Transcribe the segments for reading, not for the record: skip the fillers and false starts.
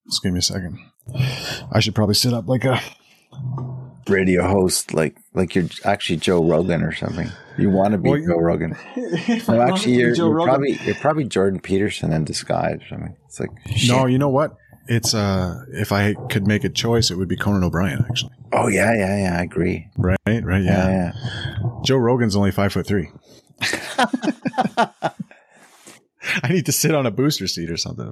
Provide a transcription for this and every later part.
Just give me a second. I should probably sit up like a radio host, like you're actually Joe Rogan or something. You want to be Joe Rogan. No, actually, you're probably Jordan Peterson in disguise or something. It's like no, you know what? It's if I could make a choice, it would be Conan O'Brien, actually. Oh yeah, I agree. Right, yeah. Joe Rogan's only 5'3". I need to sit on a booster seat or something.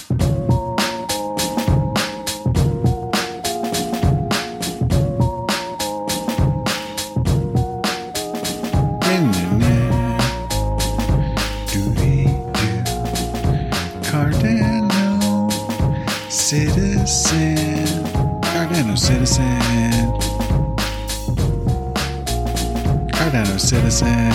Cardano Citizen.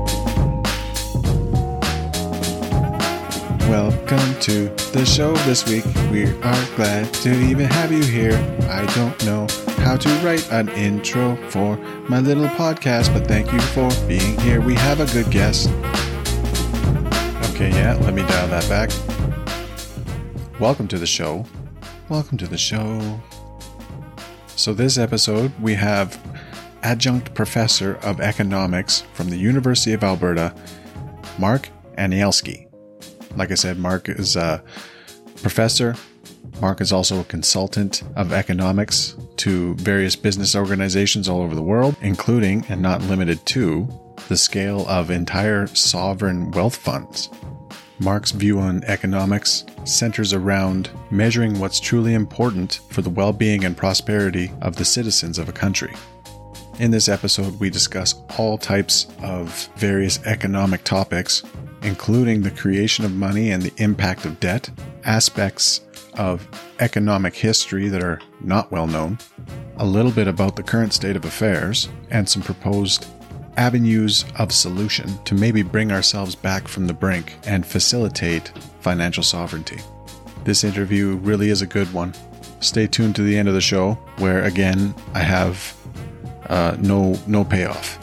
Welcome to the show this week. We are glad to even have you here. I don't know how to write an intro for my little podcast, but thank you for being here. We have a good guest. Okay, yeah, let me dial that back. Welcome to the show. Welcome to the show. So this episode, we have Adjunct Professor of Economics from the University of Alberta, Mark Anielski. Like I said, Mark is a professor. Mark is also a consultant of economics to various business organizations all over the world, including, and not limited to, the scale of entire sovereign wealth funds. Mark's view on economics centers around measuring what's truly important for the well-being and prosperity of the citizens of a country. In this episode, we discuss all types of various economic topics, including the creation of money and the impact of debt, aspects of economic history that are not well known, a little bit about the current state of affairs, and some proposed avenues of solution to maybe bring ourselves back from the brink and facilitate financial sovereignty. This interview really is a good one. Stay tuned to the end of the show, where again, I have no payoff.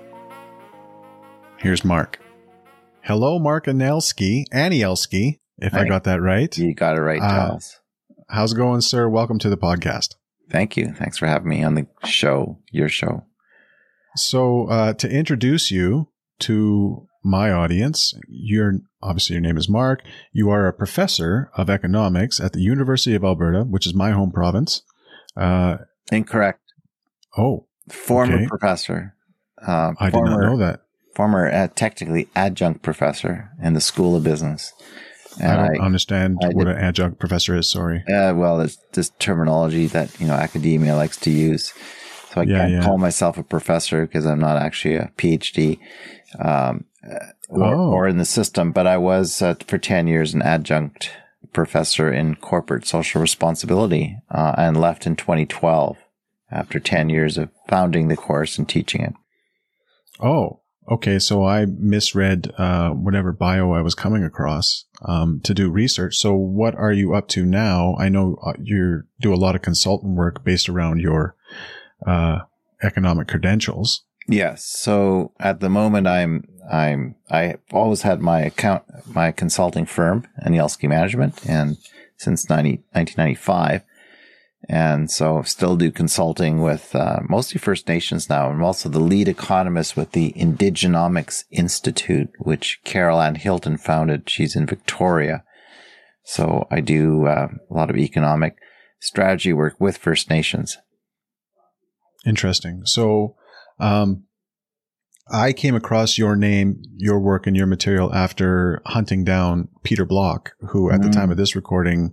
Here's Mark. Hello, Mark Anielski, if I got that right. You got it right, Charles. How's it going, sir? Welcome to the podcast. Thank you. Thanks for having me on the show, your show. So to introduce you to my audience, obviously your name is Mark. You are a professor of economics at the University of Alberta, which is my home province. Incorrect. Oh, former professor. I did not know that. Former, technically adjunct professor in the School of Business. And I don't understand what an adjunct professor is. Sorry. Well, it's this terminology that academia likes to use. So I can't call myself a professor because I'm not actually a PhD or in the system. But I was for 10 years an adjunct professor in corporate social responsibility and left in 2012 after 10 years of founding the course and teaching it. Oh, okay. So I misread whatever bio I was coming across to do research. So what are you up to now? I know you do a lot of consultant work based around your economic credentials. Yes. So at the moment, I've always had my consulting firm, Anielski Management, and since 1995, and so still do consulting with mostly First Nations now. I'm also the lead economist with the Indigenomics Institute, which Carol Ann Hilton founded. She's in Victoria, so I do a lot of economic strategy work with First Nations. Interesting. So, I came across your name, your work, and your material after hunting down Peter Block, who at the time of this recording,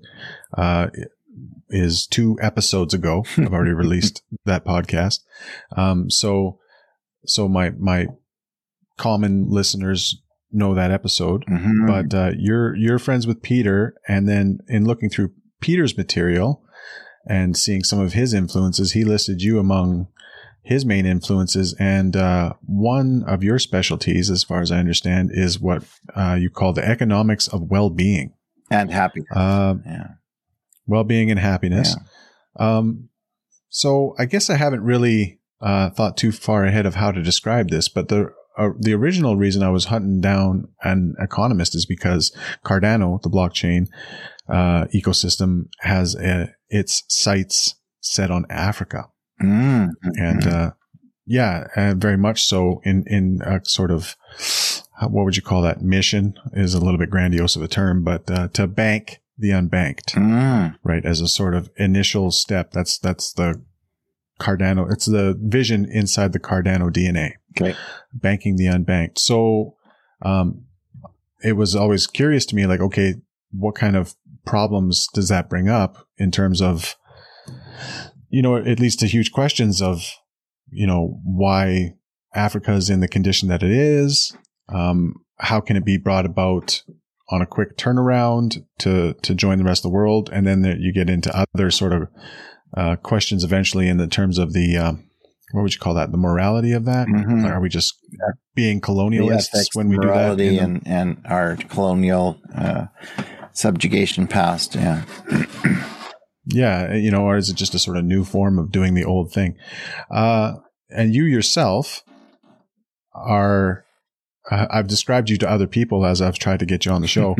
is 2 episodes ago. I've already released that podcast. So my common listeners know that episode, but, you're friends with Peter. And then in looking through Peter's material, and seeing some of his influences, he listed you among his main influences. And one of your specialties, as far as I understand, is what you call the economics of well-being. And happiness. Well-being and happiness. Yeah. So I guess I haven't really thought too far ahead of how to describe this, but the original reason I was hunting down an economist is because Cardano, the blockchain, ecosystem has its sights set on Africa. Mm-hmm. And very much so in a sort of, what would you call that? Mission is a little bit grandiose of a term, but to bank the unbanked, right? As a sort of initial step. That's the Cardano. It's the vision inside the Cardano DNA. Okay. Banking the unbanked. So, it was always curious to me, like, okay, what kind of problems does that bring up in terms of, it leads to huge questions of, why Africa is in the condition that it is. How can it be brought about on a quick turnaround to join the rest of the world? And then you get into other sort of questions eventually in the terms of the, what would you call that? The morality of that? Mm-hmm. Are we just being colonialists when we do that? Morality and our colonial subjugation past, yeah. Yeah, or is it just a sort of new form of doing the old thing? And you yourself are, I've described you to other people as I've tried to get you on the show,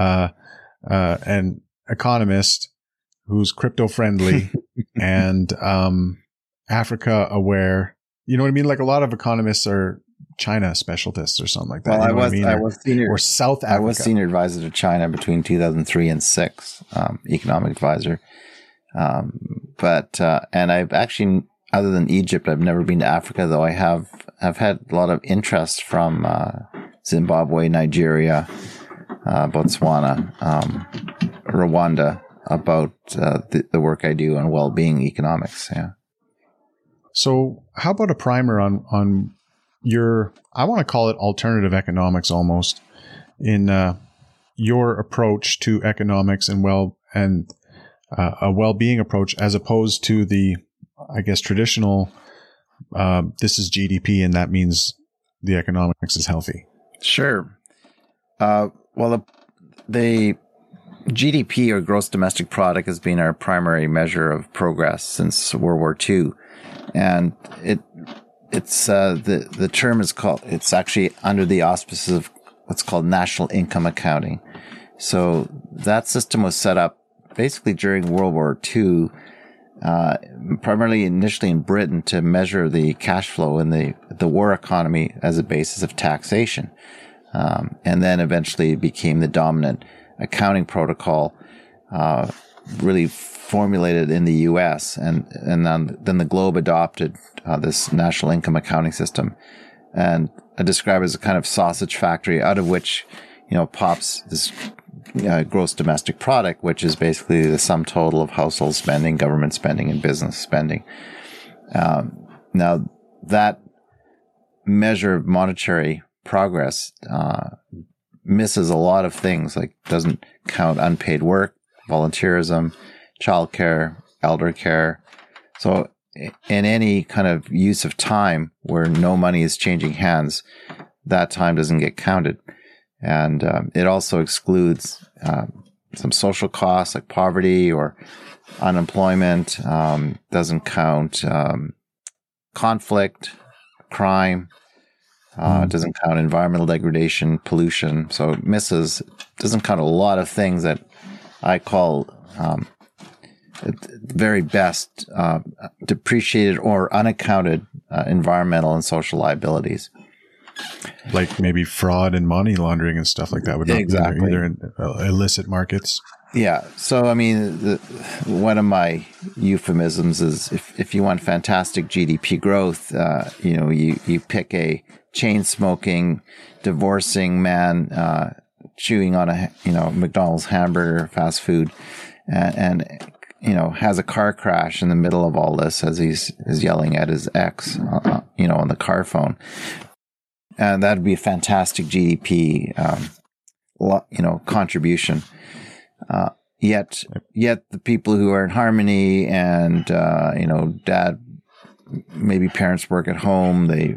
an economist who's crypto friendly and Africa aware. You know what I mean? Like a lot of economists are China specialists or something like that. Well, I was senior, or South Africa. I was senior advisor to China between 2003 and 6, economic advisor. And I've actually, other than Egypt, I've never been to Africa, though I have had a lot of interest from Zimbabwe, Nigeria, Botswana, Rwanda about the work I do on well-being economics. Yeah. So how about a primer on your, I want to call it alternative economics almost, in your approach to economics and a well-being approach, as opposed to the, I guess, traditional, this is GDP and that means the economics is healthy. Sure. Well, the GDP, or gross domestic product, has been our primary measure of progress since World War II. And it's the term is called, it's actually under the auspices of what's called national income accounting. So that system was set up basically during World War II, primarily initially in Britain, to measure the cash flow in the war economy as a basis of taxation. And then eventually it became the dominant accounting protocol, really formulated in the U.S. and then the globe adopted this national income accounting system. And I describe it as a kind of sausage factory out of which, pops this gross domestic product, which is basically the sum total of household spending, government spending, and business spending. Now, that measure of monetary progress misses a lot of things, like doesn't count unpaid work, volunteerism, childcare, elder care. So in any kind of use of time where no money is changing hands, that time doesn't get counted. And it also excludes some social costs like poverty or unemployment, doesn't count conflict, crime, doesn't count environmental degradation, pollution. So it doesn't count a lot of things that I call at the very best depreciated or unaccounted environmental and social liabilities. Like maybe fraud and money laundering and stuff like that would not exactly. be either in illicit markets. Yeah. So, I mean, one of my euphemisms is if you want fantastic GDP growth, you pick a chain smoking, divorcing man, chewing on a, McDonald's hamburger, fast food, and has a car crash in the middle of all this as he's yelling at his ex, on the car phone. And that'd be a fantastic GDP, contribution. Yet the people who are in harmony and, dad, maybe parents work at home. They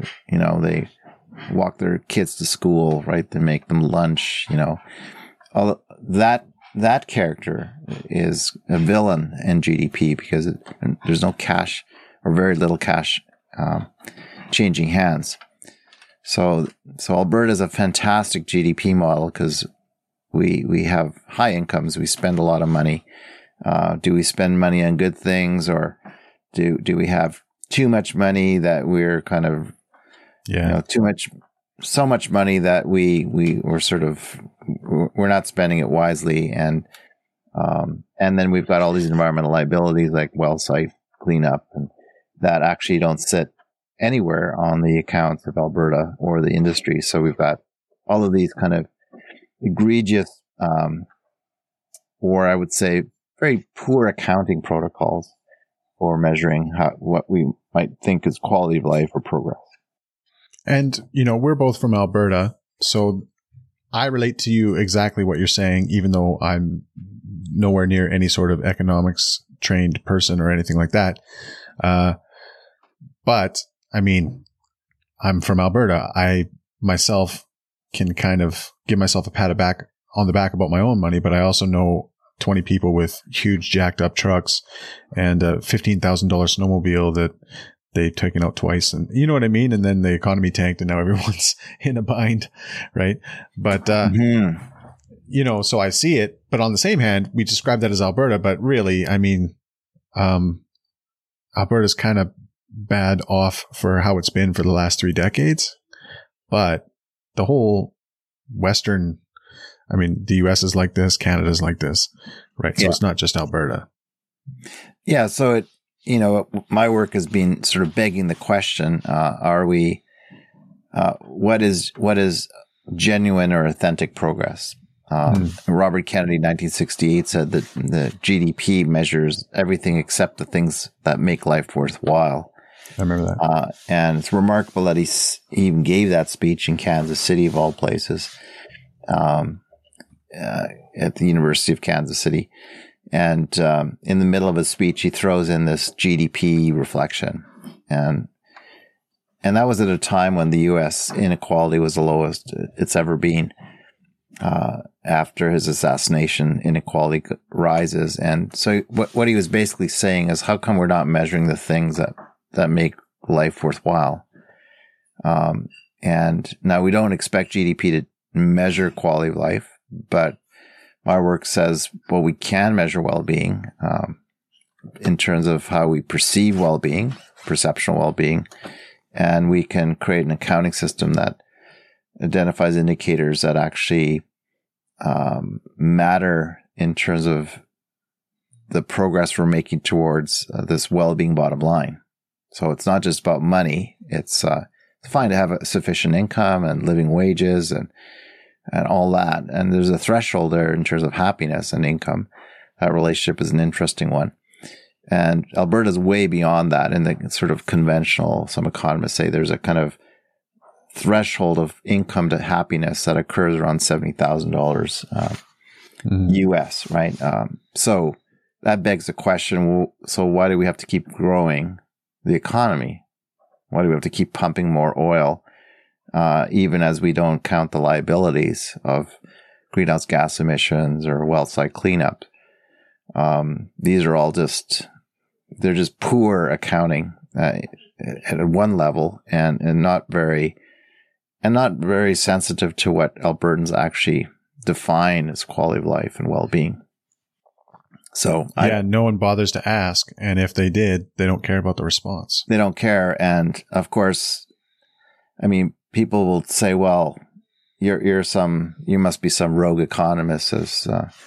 walk their kids to school, right? They make them lunch, all that character is a villain in GDP because there's no cash or very little cash, changing hands. So Alberta is a fantastic GDP model because we have high incomes. We spend a lot of money. Do we spend money on good things, or do we have too much money that we're kind of, so much money that we're sort of, we're not spending it wisely. And then we've got all these environmental liabilities like well site cleanup, and that actually don't sit anywhere on the accounts of Alberta or the industry. So we've got all of these kind of egregious, or I would say very poor accounting protocols for measuring what we might think is quality of life or progress. And, we're both from Alberta, so I relate to you exactly what you're saying, even though I'm nowhere near any sort of economics trained person or anything like that. But I mean, I'm from Alberta. I myself can kind of give myself a pat on the back about my own money, but I also know 20 people with huge jacked up trucks and a $15,000 snowmobile that they've taken out twice, and you know what I mean? And then the economy tanked and now everyone's in a bind, right? But, so I see it, but on the same hand, we describe that as Alberta, but really, I mean, Alberta's kind of bad off for how it's been for the last 3 decades, but the whole Western, I mean, the US is like this, Canada's like this, right? So it's not just Alberta. Yeah. So my work has been sort of begging the question, what is genuine or authentic progress? Robert Kennedy, 1968, said that the GDP measures everything except the things that make life worthwhile. I remember that. And it's remarkable that he even gave that speech in Kansas City, of all places, at the University of Kansas City. And in the middle of his speech, he throws in this GDP reflection. And that was at a time when the U.S. inequality was the lowest it's ever been. After his assassination, inequality rises. And so what he was basically saying is, how come we're not measuring the things that make life worthwhile? And now we don't expect GDP to measure quality of life, but my work says, well, we can measure well-being in terms of how we perceive well-being, perceptual well-being, and we can create an accounting system that identifies indicators that actually matter in terms of the progress we're making towards this well-being bottom line. So it's not just about money. It's fine to have a sufficient income and living wages and all that. And there's a threshold there in terms of happiness and income. That relationship is an interesting one. And Alberta's way beyond that in the sort of conventional, some economists say there's a kind of threshold of income to happiness that occurs around $70,000 US, right? So that begs the question, well, so why do we have to keep growing the economy? Why do we have to keep pumping more oil, even as we don't count the liabilities of greenhouse gas emissions or well site cleanup? These are all they're just poor accounting at one level and not very sensitive to what Albertans actually define as quality of life and well-being. So no one bothers to ask. And if they did, they don't care about the response. They don't care. And of course, I mean, people will say, well, you must be some rogue economist, as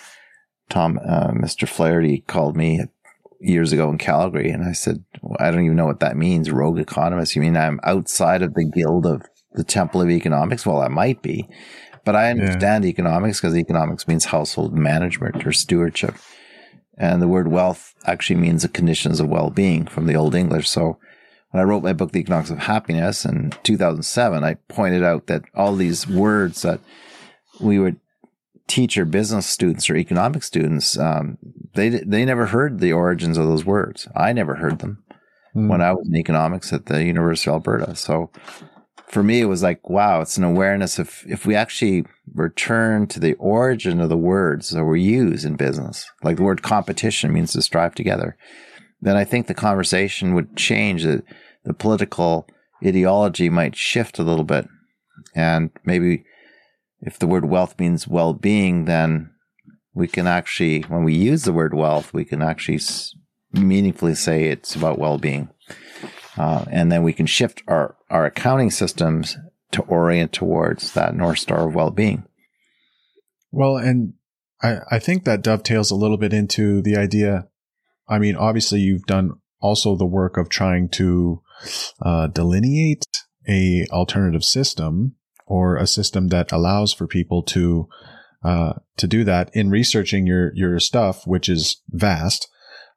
Mr. Flaherty called me years ago in Calgary. And I said, well, I don't even know what that means, rogue economist. You mean I'm outside of the guild of the Temple of Economics? Well, I might be, but I understand economics because economics means household management or stewardship. And the word wealth actually means the conditions of well-being from the Old English. So when I wrote my book, The Economics of Happiness, in 2007, I pointed out that all these words that we would teach our business students or economic students, they never heard the origins of those words. I never heard them when I was in economics at the University of Alberta. So for me, it was like, wow, it's an awareness of if we actually return to the origin of the words that were used in business, like the word competition means to strive together, then I think the conversation would change. The political ideology might shift a little bit. And maybe if the word wealth means well-being, then we can actually, when we use the word wealth, we can actually meaningfully say it's about well-being. And then we can shift our accounting systems to orient towards that North Star of well-being. Well, and I think that dovetails a little bit into the idea. I mean, obviously you've done also the work of trying to delineate a alternative system, or a system that allows for people to do that. In researching your stuff, which is vast,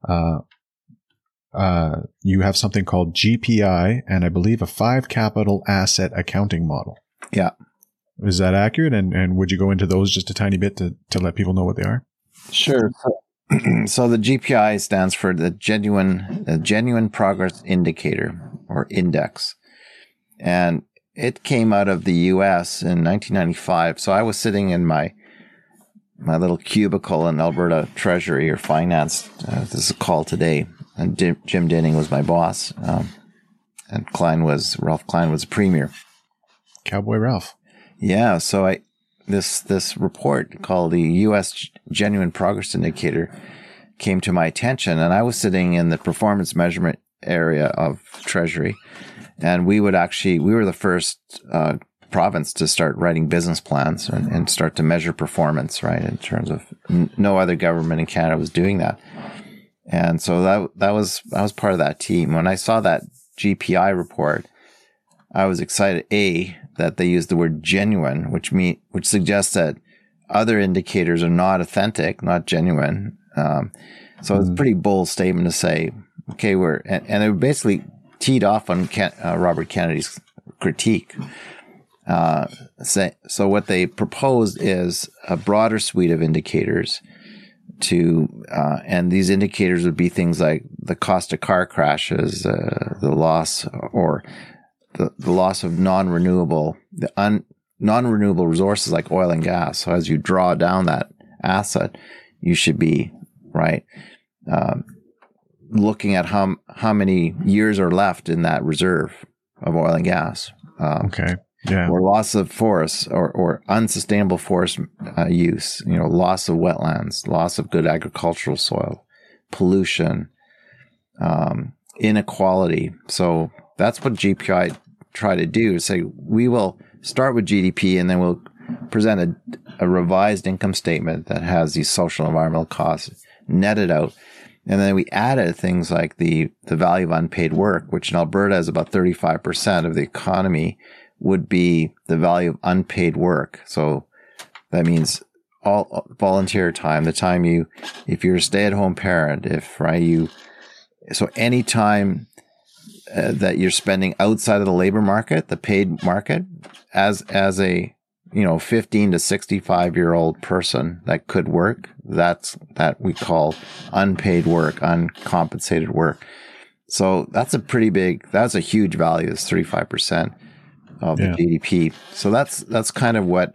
you have something called GPI, and I believe a 5 capital asset accounting model. Yeah. Is that accurate? And would you go into those just a tiny bit to let people know what they are? Sure. So the GPI stands for the Genuine Progress Indicator, or Index. And it came out of the U.S. in 1995. So I was sitting in my little cubicle in Alberta Treasury or Finance. This is called today. And Jim Denning was my boss. And Ralph Klein was premier. Cowboy Ralph. Yeah. So this report called the U.S. Genuine Progress Indicator came to my attention, and I was sitting in the performance measurement area of Treasury, and we were the first province to start writing business plans and start to measure performance, right? In terms of no other government in Canada was doing that. And so I was part of that team. When I saw that GPI report, I was excited, that they used the word genuine, which suggests that other indicators are not authentic, not genuine. So it's a pretty bold statement to say, okay, and it basically teed off on Robert Kennedy's critique. So what they proposed is a broader suite of indicators and these indicators would be things like the cost of car crashes, the loss or the loss of non-renewable resources like oil and gas. So as you draw down that asset, you should be looking at how many years are left in that reserve of oil and gas. Okay. Yeah. Or loss of forests or unsustainable forest use, loss of wetlands, loss of good agricultural soil, pollution, inequality. So that's what GPI try to do, is say we will start with GDP and then we'll present a revised income statement that has these social and environmental costs netted out. And then we added things like the value of unpaid work, which in Alberta is about 35% of the economy would be the value of unpaid work. So that means all volunteer time, the time if you're a stay-at-home parent, so any time that you're spending outside of the labor market, the paid market, as a 15 to 65-year-old person that could work, that we call unpaid work, uncompensated work. So that's a huge value. It's 35% of the GDP. So that's kind of what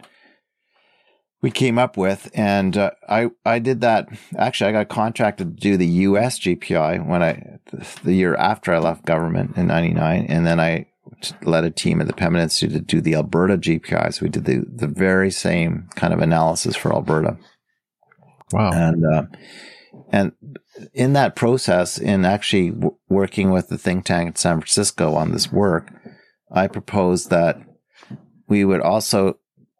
we came up with. And I did that. Actually, I got contracted to do the US GPI the year after I left government in 99. And then I led a team at the Pembina Institute to do the Alberta GPI. So we did the very same kind of analysis for Alberta. Wow. And in that process, in actually working with the think tank in San Francisco on this work, I proposed that we would also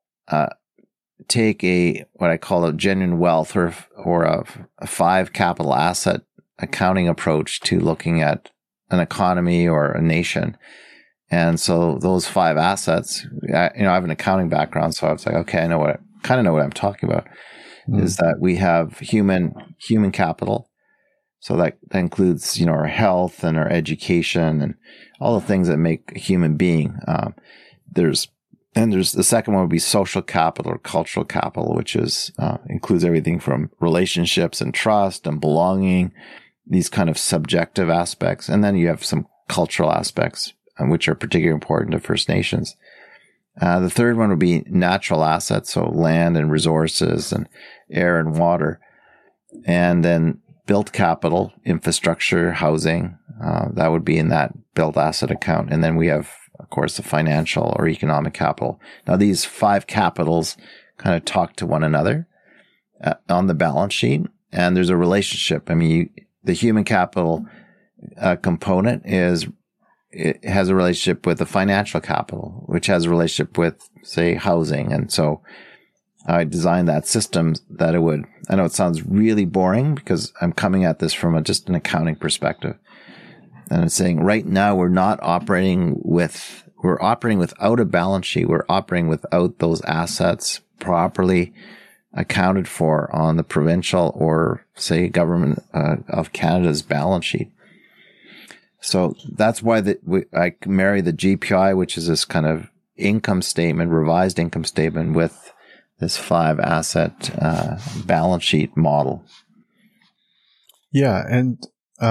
take what I call a genuine wealth or a 5 capital asset accounting approach to looking at an economy or a nation. And so those 5 assets, I have an accounting background, so I was like, okay, I know what I'm talking about. Is that we have human capital. So that includes, our health and our education and all the things that make a human being. There's the second one would be social capital or cultural capital, which includes everything from relationships and trust and belonging, these kind of subjective aspects. And then you have some cultural aspects, which are particularly important to First Nations. The third one would be natural assets, so land and resources and air and water. And then built capital, infrastructure, housing, that would be in that built asset account. And then we have of course, the financial or economic capital. Now, these 5 capitals kind of talk to one another on the balance sheet, and there's a relationship. I mean, the human capital component it has a relationship with the financial capital, which has a relationship with, say, housing. And so I designed that system that it would, I know it sounds really boring because I'm coming at this from just an accounting perspective. And I'm saying right now we're operating without a balance sheet. We're operating without those assets properly accounted for on the provincial or, say, government of Canada's balance sheet. So that's why I marry the GPI, which is this kind of income statement, revised income statement, with this 5 asset balance sheet model. Yeah, and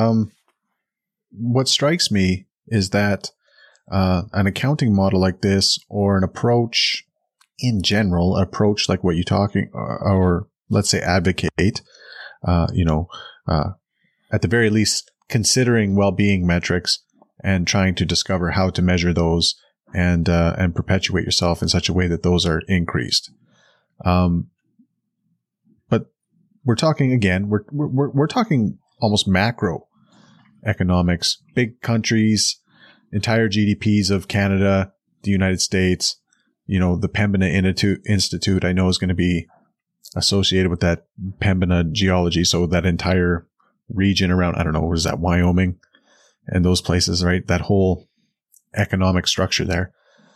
what strikes me is that an accounting model like this, or an approach in general, approach like what you're talking, or let's say advocate, at the very least, considering well-being metrics and trying to discover how to measure those and perpetuate yourself in such a way that those are increased. But we're talking again, we're talking almost macro economics, big countries, entire GDPs of Canada, the United States, the Pembina Institute, I know is going to be associated with that Pembina geology. So that entire region around, I don't know, what is that, Wyoming and those places, right? That whole economic structure there.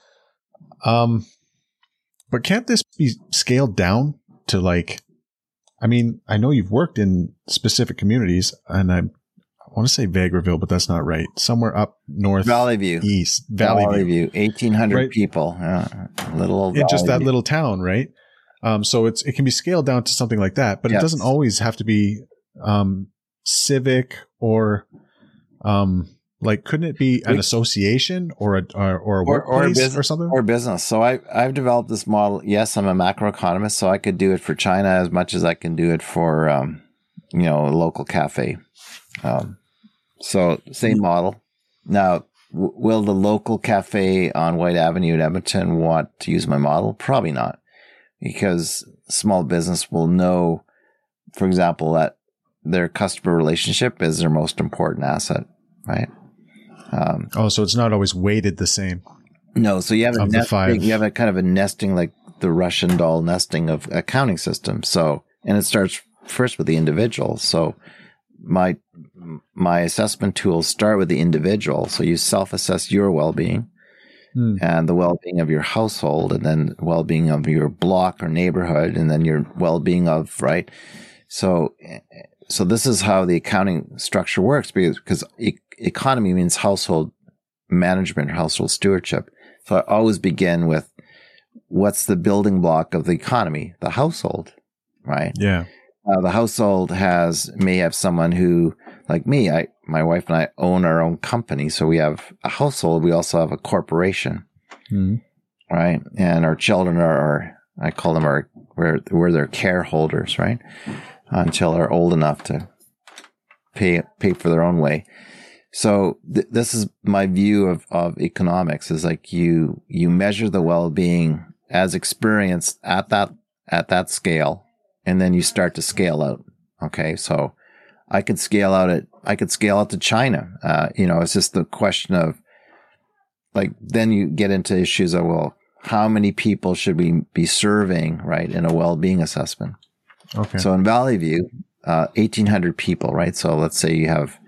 But can't this be scaled down to I know you've worked in specific communities, and I want to say Vegreville, but that's not right. Somewhere up north. Valley View. East. Valley View. 1,800 right? People. Little old just that View. little town, right? So it can be scaled down to something like that, but It doesn't always have to be civic or couldn't it be an association or a workplace or something? Or business. So I've developed this model. Yes, I'm a macroeconomist, so I could do it for China as much as I can do it for a local cafe. So same model. Now, will the local cafe on White Avenue in Edmonton want to use my model? Probably not, because small business will know, for example, that their customer relationship is their most important asset, right? So it's not always weighted the same. No, so you have a kind of a nesting, like the Russian doll nesting of accounting systems. So, and it starts first with the individual. So my assessment tools start with the individual. So you self-assess your well-being and the well-being of your household, and then well-being of your block or neighborhood, and then your well-being of, right? So this is how the accounting structure works, because economy means household management, household stewardship. So I always begin with what's the building block of the economy? The household, right? Yeah. The household may have someone who, like me, my wife and I own our own company. So we have a household. We also have a corporation, right? And our children I call them we're their care holders, right? Until they're old enough to pay for their own way. So this is my view of economics, is like you measure the well-being as experienced at that scale, and then you start to scale out. Okay. So I could scale out to China. It's just the question of, like, then you get into issues of, well, how many people should we be serving, right, in a well-being assessment? Okay. So in Valley View, 1,800 people, right? So let's say you have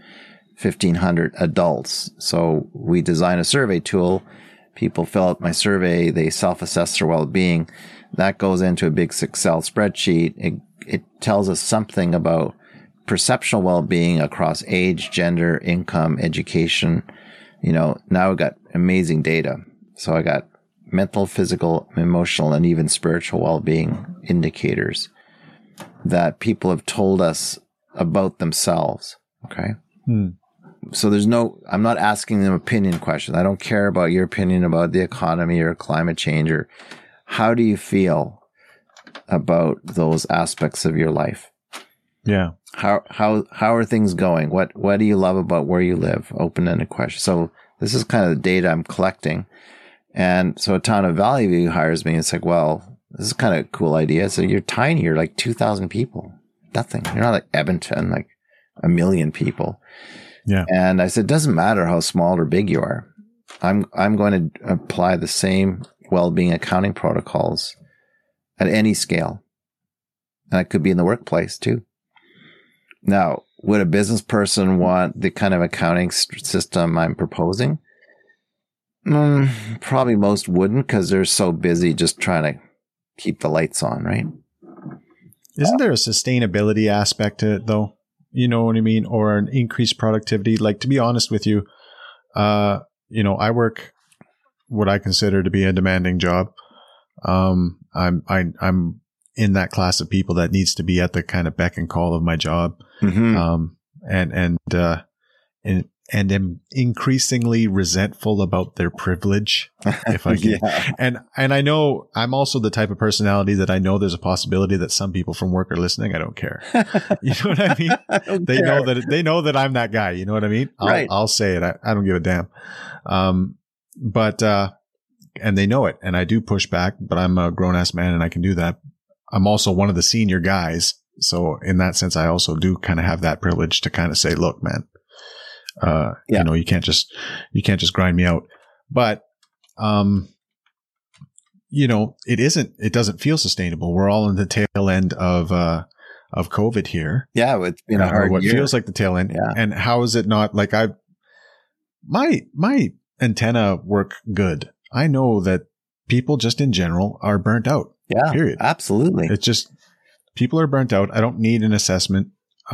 1,500 adults. So we design a survey tool. People fill out my survey. They self-assess their well-being. That goes into a big Excel spreadsheet. It tells us something about perceptual well-being across age, gender, income, education. Now we've got amazing data. So I got mental, physical, emotional, and even spiritual well-being indicators that people have told us about themselves. Okay. So I'm not asking them opinion questions. I don't care about your opinion about the economy or climate change, or how do you feel about those aspects of your life? How are things going? What do you love about where you live? Open-ended question. So This is kind of the data I'm collecting. And so a town of Valley View hires me. It's like, well, this is kind of a cool idea. So you're tiny. You're like 2,000 people. Nothing. You're not like Edmonton, like 1 million people. Yeah. And I said, it doesn't matter how small or big you are. I'm going to apply the same well-being accounting protocols at any scale. And it could be in the workplace too. Now, would a business person want the kind of accounting system I'm proposing? Probably most wouldn't, because they're so busy just trying to keep the lights on, right? Isn't there a sustainability aspect to it, though? You know what I mean? Or an increased productivity? Like, to be honest with you, I work what I consider to be a demanding job. I'm in that class of people that needs to be at the kind of beck and call of my job. Mm-hmm. And am increasingly resentful about their privilege, if I can. Yeah. And I know I'm also the type of personality that I know there's a possibility that some people from work are listening. I don't care. You know what I mean? They know that I'm that guy. You know what I mean? I'll say it. I don't give a damn. And they know it, and I do push back, but I'm a grown ass man and I can do that. I'm also one of the senior guys. So in that sense, I also do kind of have that privilege to kind of say, look, man, you can't just grind me out. But, it doesn't feel sustainable. We're all in the tail end of COVID here. Yeah. It's been a hard what year. Feels like the tail end. Yeah. And how is it not like my antenna work good. I know that people just in general are burnt out. Yeah. Period. Absolutely. It's just, people are burnt out. I don't need an assessment.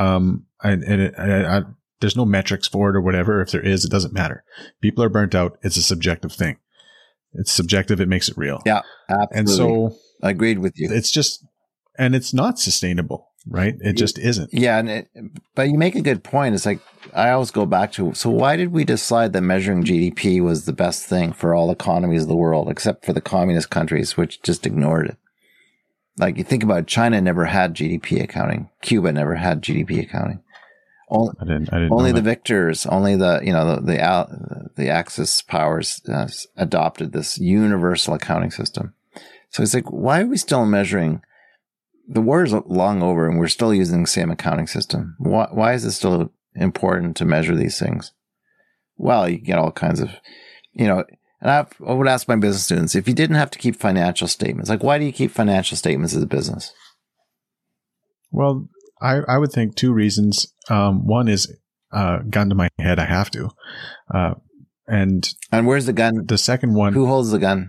There's no metrics for it or whatever. If there is, it doesn't matter. People are burnt out. It's a subjective thing. It's subjective. It makes it real. Yeah, absolutely. And so I agreed with you. It's just, and it's not sustainable, right? It just isn't. Yeah. But you make a good point. It's like, I always go back to, so why did we decide that measuring GDP was the best thing for all economies of the world, except for the communist countries, which just ignored it? Like, you think about it, China never had GDP accounting. Cuba never had GDP accounting. I didn't only know the that. victors, only the Axis powers adopted this universal accounting system. So it's like, why are we still measuring? The war is long over and we're still using the same accounting system. Why is it still important to measure these things? Well, you get all kinds of, and I would ask my business students, if you didn't have to keep financial statements, like, why do you keep financial statements as a business? Well, I would think two reasons. One is, gun to my head, I have to. And where's the gun? The second one. Who holds the gun?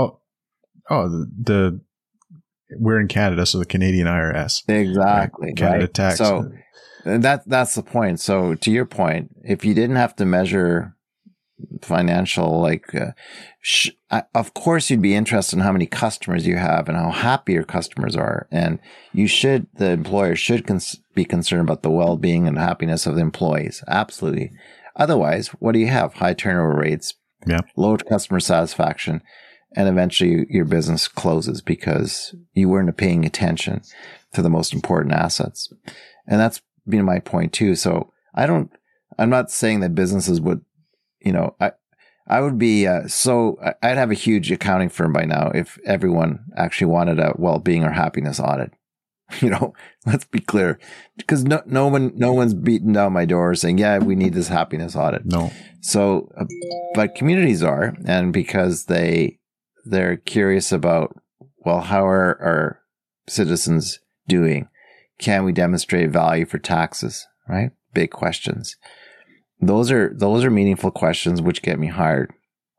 We're in Canada, so the Canadian IRS. Exactly. Right? Canada right? tax. So that's the point. So to your point, if you didn't have to measure financial, of course you'd be interested in how many customers you have and how happy your customers are. And the employer should be concerned about the well-being and happiness of the employees. Absolutely. Otherwise, what do you have? High turnover rates, low customer satisfaction, and eventually your business closes because you weren't paying attention to the most important assets. And that's been my point too. So I'm not saying that businesses would, I would be, I'd have a huge accounting firm by now if everyone actually wanted a well-being or happiness audit. Let's be clear, because no one's beating down my door saying, yeah, we need this happiness audit. No. So, but communities are, and because they're curious about, well, how are our citizens doing? Can we demonstrate value for taxes? Right? Big questions. Those are meaningful questions which get me hired.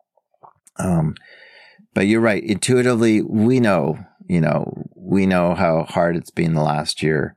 But you're right. Intuitively, we know how hard it's been the last year.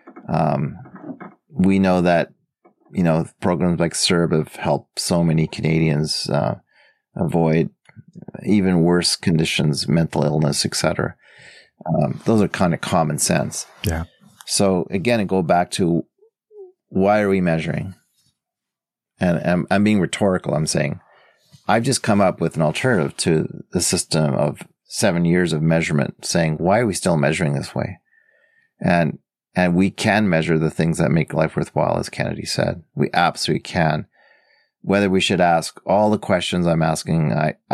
We know that, programs like CERB have helped so many Canadians avoid even worse conditions, mental illness, etc. Those are kind of common sense. Yeah. So again, it goes back to, why are we measuring? And I'm being rhetorical. I'm saying, I've just come up with an alternative to the system of 7 years of measurement, saying, why are we still measuring this way? And we can measure the things that make life worthwhile, as Kennedy said. We absolutely can. whether we should ask all the questions I'm asking.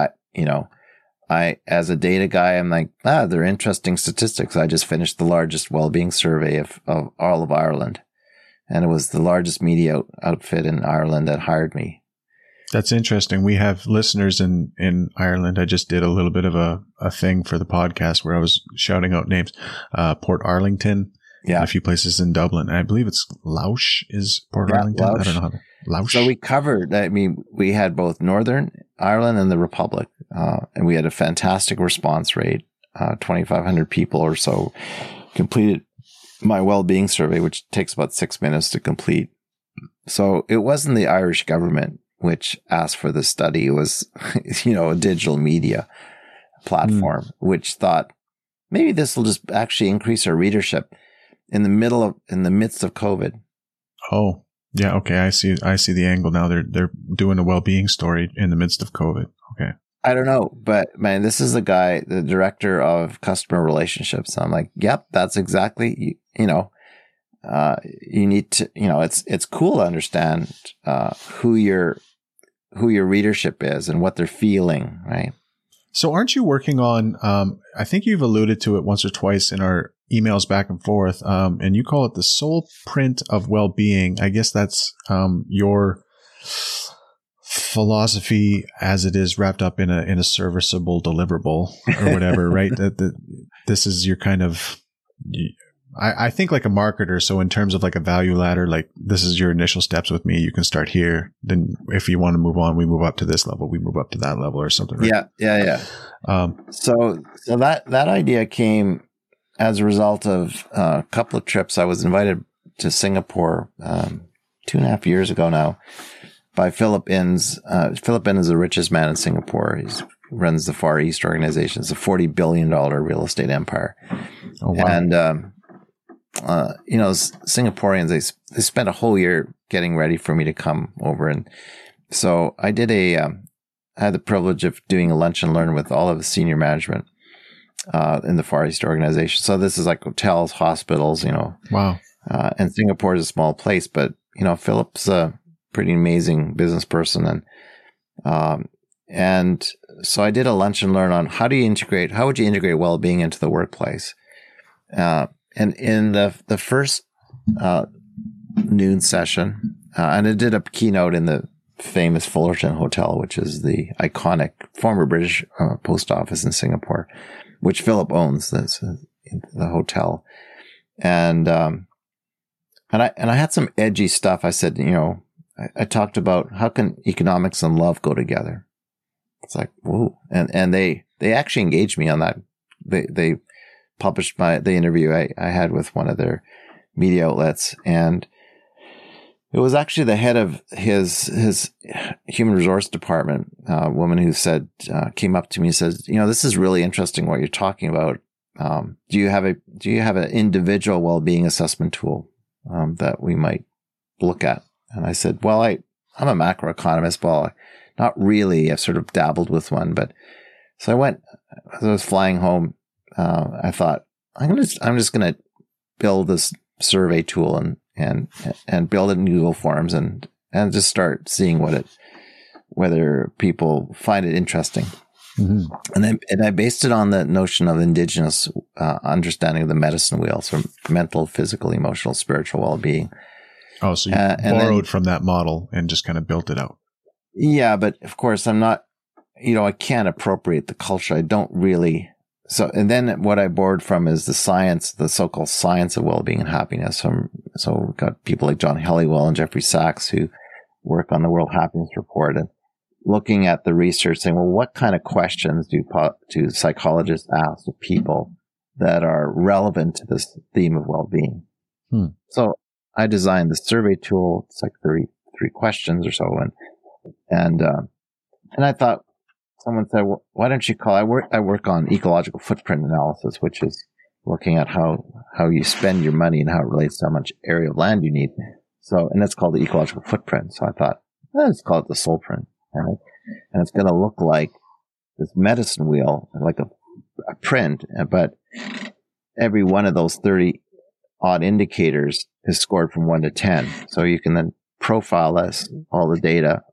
I, as a data guy, I'm like, they're interesting statistics. I just finished the largest well-being survey of all of Ireland. And it was the largest media outfit in Ireland that hired me. That's interesting. We have listeners in Ireland. I just did a little bit of a thing for the podcast where I was shouting out names. Port Arlington. Yeah. A few places in Dublin. I believe it's Laois is Port Arlington. Laois. I don't know how to. Laois. So we covered, we had both Northern Ireland and the Republic. And we had a fantastic response rate. 2,500 people or so completed my well-being survey, which takes about 6 minutes to complete. So it wasn't the Irish government which asked for the study. It was, a digital media platform, which thought maybe this will just actually increase our readership in the midst of COVID. Oh, yeah. Okay. I see the angle now. They're doing a well-being story in the midst of COVID. Okay. I don't know, but man, this is the director of customer relationships. I'm like, yep, that's exactly, you need to, it's cool to understand, who your readership is and what they're feeling, right? So aren't you working on, I think you've alluded to it once or twice in our emails back and forth, and you call it the soul print of well-being. I guess that's, your philosophy as it is wrapped up in a serviceable deliverable or whatever, right? That this is your kind of, I think like a marketer. So in terms of like a value ladder, like this is your initial steps with me. You can start here. Then if you want to move on, we move up to this level. We move up to that level or something. Right? Yeah. So that idea came as a result of a couple of trips. I was invited to Singapore 2.5 years ago now by Philip Inns. Philip Inns is the richest man in Singapore. He runs the Far East organization. It's a $40 billion real estate empire. Oh, wow. And, Singaporeans, they spent a whole year getting ready for me to come over. And so I did I had the privilege of doing a lunch and learn with all of the senior management in the Far East organization. So this is like hotels, hospitals, Wow. And Singapore is a small place, but, Philip's a pretty amazing business person. And so I did a lunch and learn on how would you integrate well-being into the workplace? And in the first noon session, and I did a keynote in the famous Fullerton Hotel, which is the iconic former British post office in Singapore, which Philip owns. That's the hotel, and I had some edgy stuff. I said, I talked about how can economics and love go together. It's like, whoa, and they actually engaged me on that. They published the interview I had with one of their media outlets, and it was actually the head of his human resource department, a woman who came up to me and says, this is really interesting what you're talking about. Do you have an individual well-being assessment tool that we might look at? And I said, well, I'm a macroeconomist. Well, not really. I've sort of dabbled with one, but so I went. As I was flying home, I thought I'm just gonna build this survey tool and build it in Google Forms and just start seeing whether people find it interesting. Mm-hmm. And I based it on the notion of indigenous understanding of the medicine wheel, so mental, physical, emotional, spiritual well-being. Oh, so you borrowed from that model and just kind of built it out. Yeah, but of course I'm not, I can't appropriate the culture. I don't really. So, and then what I borrowed from is the science, the so-called science of well-being and happiness. So we've got people like John Helliwell and Jeffrey Sachs who work on the World Happiness Report and looking at the research saying, well, what kind of questions do psychologists ask of people that are relevant to this theme of well-being? So I designed the survey tool. It's like 33 questions or so. And I thought, someone said, well, why don't you call, I work on ecological footprint analysis, which is looking at how you spend your money and how it relates to how much area of land you need. So, and that's called the ecological footprint. So I thought, let's call it the soul print. And it's going to look like this medicine wheel, like a print, but every one of those 30 odd indicators is scored from 1 to 10. So you can then profile all the data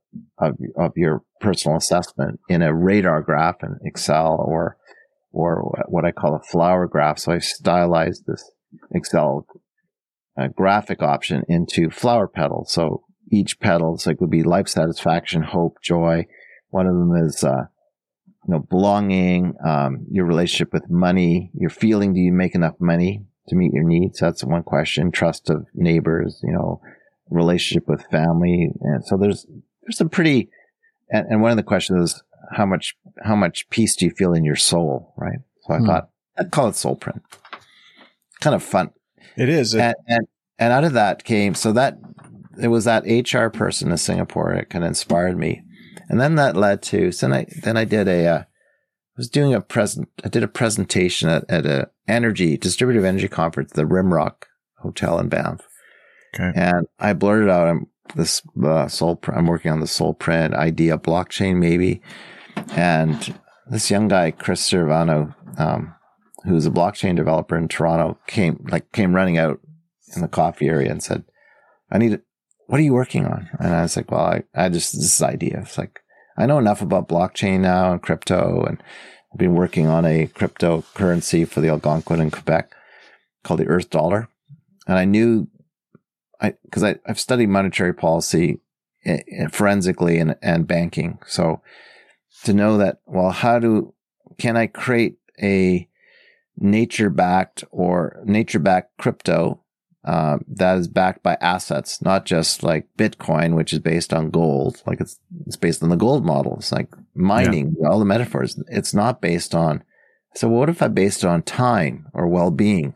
of your personal assessment in a radar graph in Excel or what I call a flower graph. So I stylized this Excel graphic option into flower petals. So each petal, so it would be life satisfaction, hope, joy. One of them is, belonging, your relationship with money, your feeling, do you make enough money to meet your needs? That's one question. Trust of neighbors, relationship with family. And so there's some pretty, and one of the questions is how much peace do you feel in your soul? Right. So I thought I'd call it Soul Print. Kind of fun. It is. And out of that came, so that it was that HR person in Singapore that kind of inspired me. And then that led to, I did I did a presentation at a distributive energy conference, the Rimrock Hotel in Banff. Okay. And I blurted out, I'm working on the Soul Print idea, blockchain maybe. And this young guy, Chris Cervano, who's a blockchain developer in Toronto, came running out in the coffee area and said, what are you working on? And I was like, well, I just, this idea. It's like, I know enough about blockchain now and crypto, and I've been working on a cryptocurrency for the Algonquin in Quebec called the Earth Dollar. And I knew, because I've studied monetary policy forensically and banking. So to know that, well, can I create a nature-backed crypto that is backed by assets, not just like Bitcoin, which is based on gold. Like it's based on the gold model. It's like mining, all the metaphors. It's not based on. So what if I based it on time or well-being?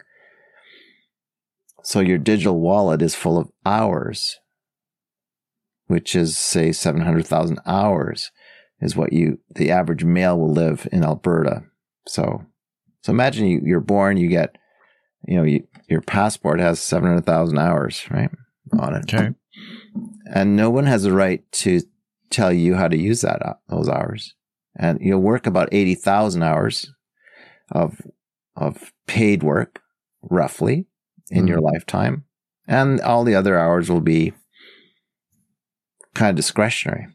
So your digital wallet is full of hours, which is say 700,000 hours is what the average male will live in Alberta. So imagine you're born, you get, your passport has 700,000 hours, right, on it. Okay. And no one has the right to tell you how to use those hours. And you'll work about 80,000 hours of paid work, roughly, in your lifetime. And all the other hours will be kind of discretionary.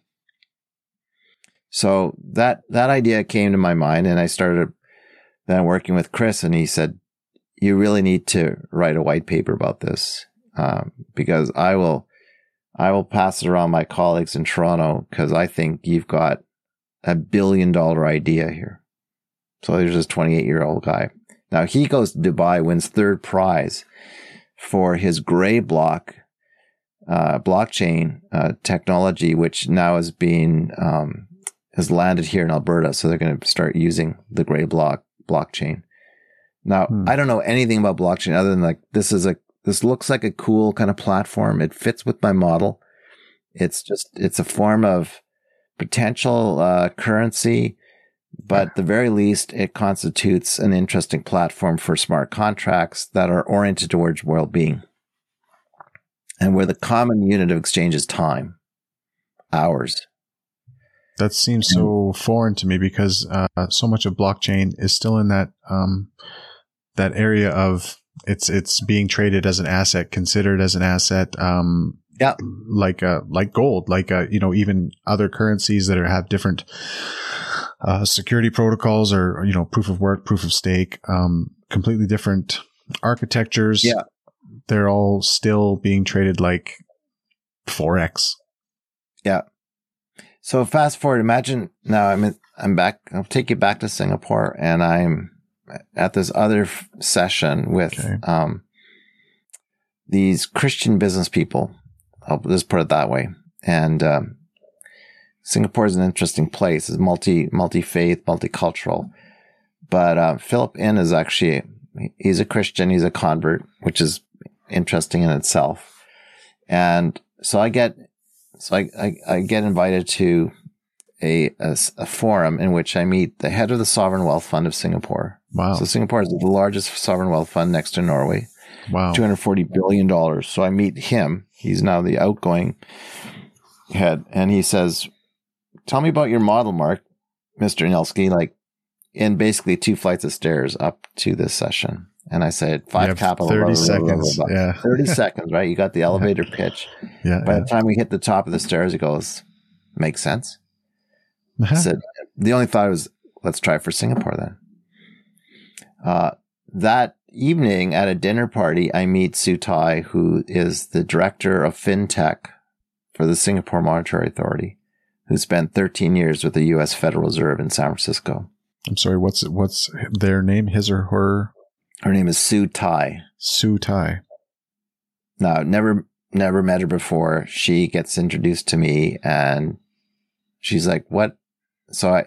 So that idea came to my mind, and I started then working with Chris, and he said, you really need to write a white paper about this, because I will pass it around my colleagues in Toronto, because I think you've got $1 billion idea here. So there's this 28-year-old guy. Now he goes to Dubai, wins third prize for his gray block blockchain technology, which now has landed here in Alberta. So they're going to start using the gray blockchain. Now, I don't know anything about blockchain other than like, this looks like a cool kind of platform. It fits with my model. It's a form of potential currency, but at the very least, it constitutes an interesting platform for smart contracts that are oriented towards well-being, and where the common unit of exchange is time, hours. That seems so foreign to me, because so much of blockchain is still in that area of it's being traded as an asset, considered as an asset. Like gold, even other currencies that have different security protocols, or proof of work, proof of stake, completely different architectures. Yeah, they're all still being traded like Forex. Yeah. So fast forward, imagine now I'm back. I'll take you back to Singapore, and I'm at this other session with these Christian business people. I'll just put it that way. And Singapore is an interesting place. It's multi-faith, multicultural. But Philip Inn is actually, he's a Christian. He's a convert, which is interesting in itself. And so I get invited to a forum in which I meet the head of the Sovereign Wealth Fund of Singapore. Wow. So Singapore is the largest sovereign wealth fund next to Norway. Wow. $240 billion. So I meet him. He's now the outgoing head. And he says, tell me about your model, Mark, Mr. Nielski, like in basically 2 flights of stairs up to this session. And I said, 5 capital. 30 seconds. Yeah. 30 seconds, right? You got the elevator pitch. Yeah. By the time we hit the top of the stairs, he goes, makes sense. Uh-huh. Said the only thought was, let's try for Singapore then. That evening at a dinner party, I meet Sue Tai, who is the director of fintech for the Singapore Monetary Authority, who spent 13 years with the U.S. Federal Reserve in San Francisco. I'm sorry, what's their name? His or her? Her name is Sue Tai. Sue Tai. No, never met her before. She gets introduced to me, and she's like, "What?" So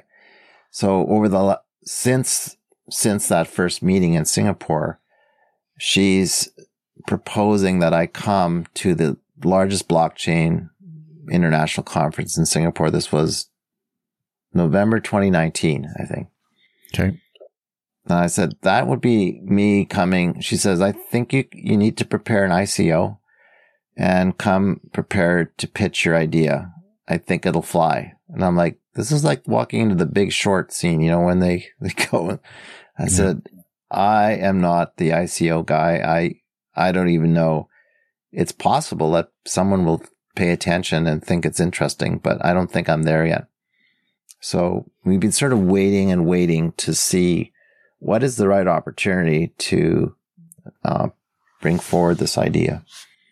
since that first meeting in Singapore, she's proposing that I come to the largest blockchain international conference in Singapore. This was November 2019, I think. Okay. And I said, that would be me coming. She says, I think you need to prepare an ICO and come prepared to pitch your idea. I think it'll fly. And I'm like, this is like walking into the Big Short scene, when they go. I said, I am not the ICO guy. I don't even know. It's possible that someone will pay attention and think it's interesting, but I don't think I'm there yet. So we've been sort of waiting to see what is the right opportunity to bring forward this idea.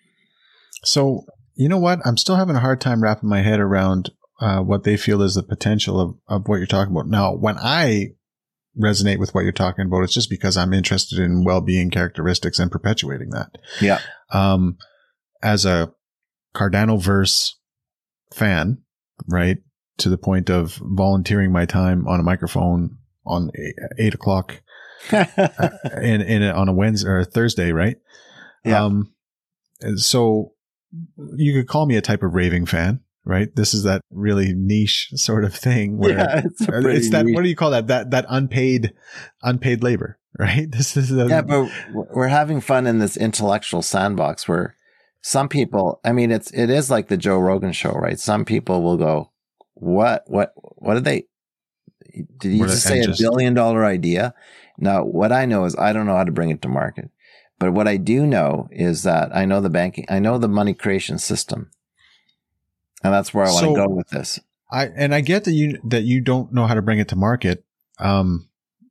So, you know what? I'm still having a hard time wrapping my head around what they feel is the potential of what you're talking about. Now, when I resonate with what you're talking about, it's just because I'm interested in well-being characteristics and perpetuating that. Yeah. As a Cardano-verse fan, right, to the point of volunteering my time on a microphone on 8 o'clock on a Wednesday or a Thursday, right? Yeah. So you could call me a type of raving fan, right? This is that really niche sort of thing where it's that, what do you call that? That unpaid labor, right? This is but we're having fun in this intellectual sandbox where some people, I mean, it is like the Joe Rogan show, right? Some people will go, what did you just say $1 billion idea? Now, what I know is I don't know how to bring it to market. But what I do know is that I know the money creation system. And that's where I want to go with this. I get that you don't know how to bring it to market. And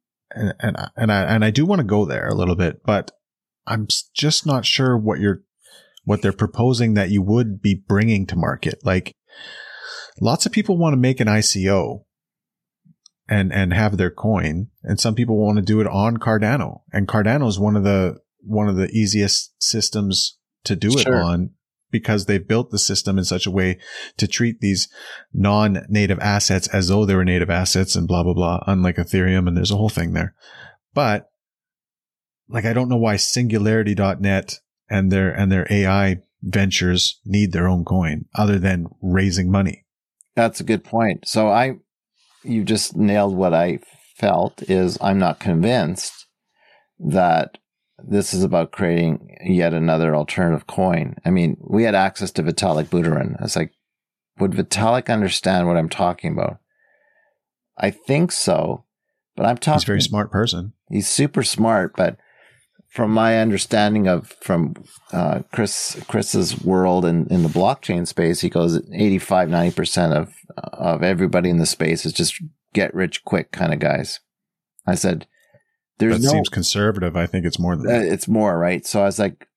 I do want to go there a little bit, but I'm just not sure what they're proposing that you would be bringing to market. Like, lots of people want to make an ICO and have their coin, and some people want to do it on Cardano. And Cardano is one of the easiest systems to do it on, because they've built the system in such a way to treat these non-native assets as though they were native assets and blah, blah, blah, unlike Ethereum. And there's a whole thing there. But like, I don't know why Singularity.net and their AI ventures need their own coin other than raising money. That's a good point. So you just nailed what I felt is I'm not convinced that this is about creating yet another alternative coin. I mean, we had access to Vitalik Buterin. I was like, would Vitalik understand what I'm talking about? I think so, but he's a very smart person. He's super smart, but from my understanding from Chris's world in the blockchain space, he goes 85-90% of everybody in the space is just get rich quick kind of guys. I said, that seems conservative. I think it's more than that. It's more, right? So I was like,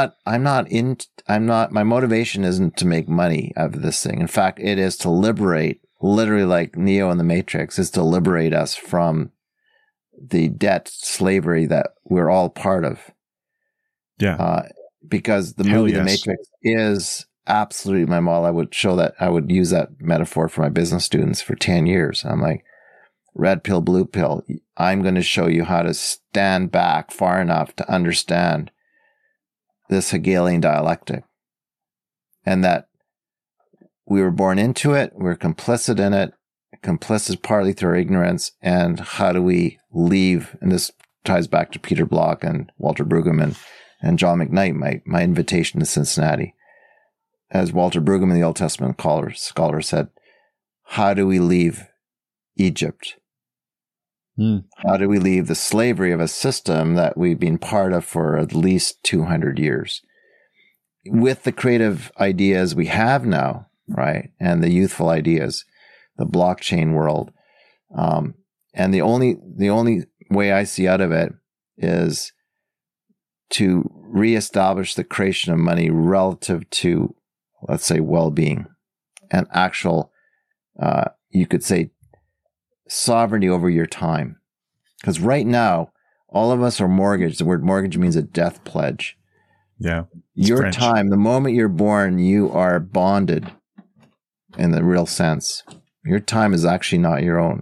my motivation isn't to make money out of this thing. In fact, it is to liberate, literally like Neo in the Matrix, is to liberate us from the debt slavery that we're all part of. Yeah. Because the movie The Matrix is absolutely my model. I would use that metaphor for my business students for 10 years. I'm like, red pill, blue pill. I'm going to show you how to stand back far enough to understand this Hegelian dialectic, and that we were born into it. We're complicit in it, complicit partly through our ignorance. And how do we leave? And this ties back to Peter Block and Walter Brueggemann and John McKnight, my invitation to Cincinnati. As Walter Brueggemann, the Old Testament scholar, said, how do we leave Egypt? How do we leave the slavery of a system that we've been part of for at least 200 years? With the creative ideas we have now, right? And the youthful ideas, the blockchain world. And the only way I see out of it is to reestablish the creation of money relative to, let's say, well-being and actual, you could say, sovereignty over your time. Because right now, all of us are mortgaged. The word mortgage means a death pledge. Yeah. Your French. time, the moment you're born, you are bonded in the real sense. Your time is actually not your own.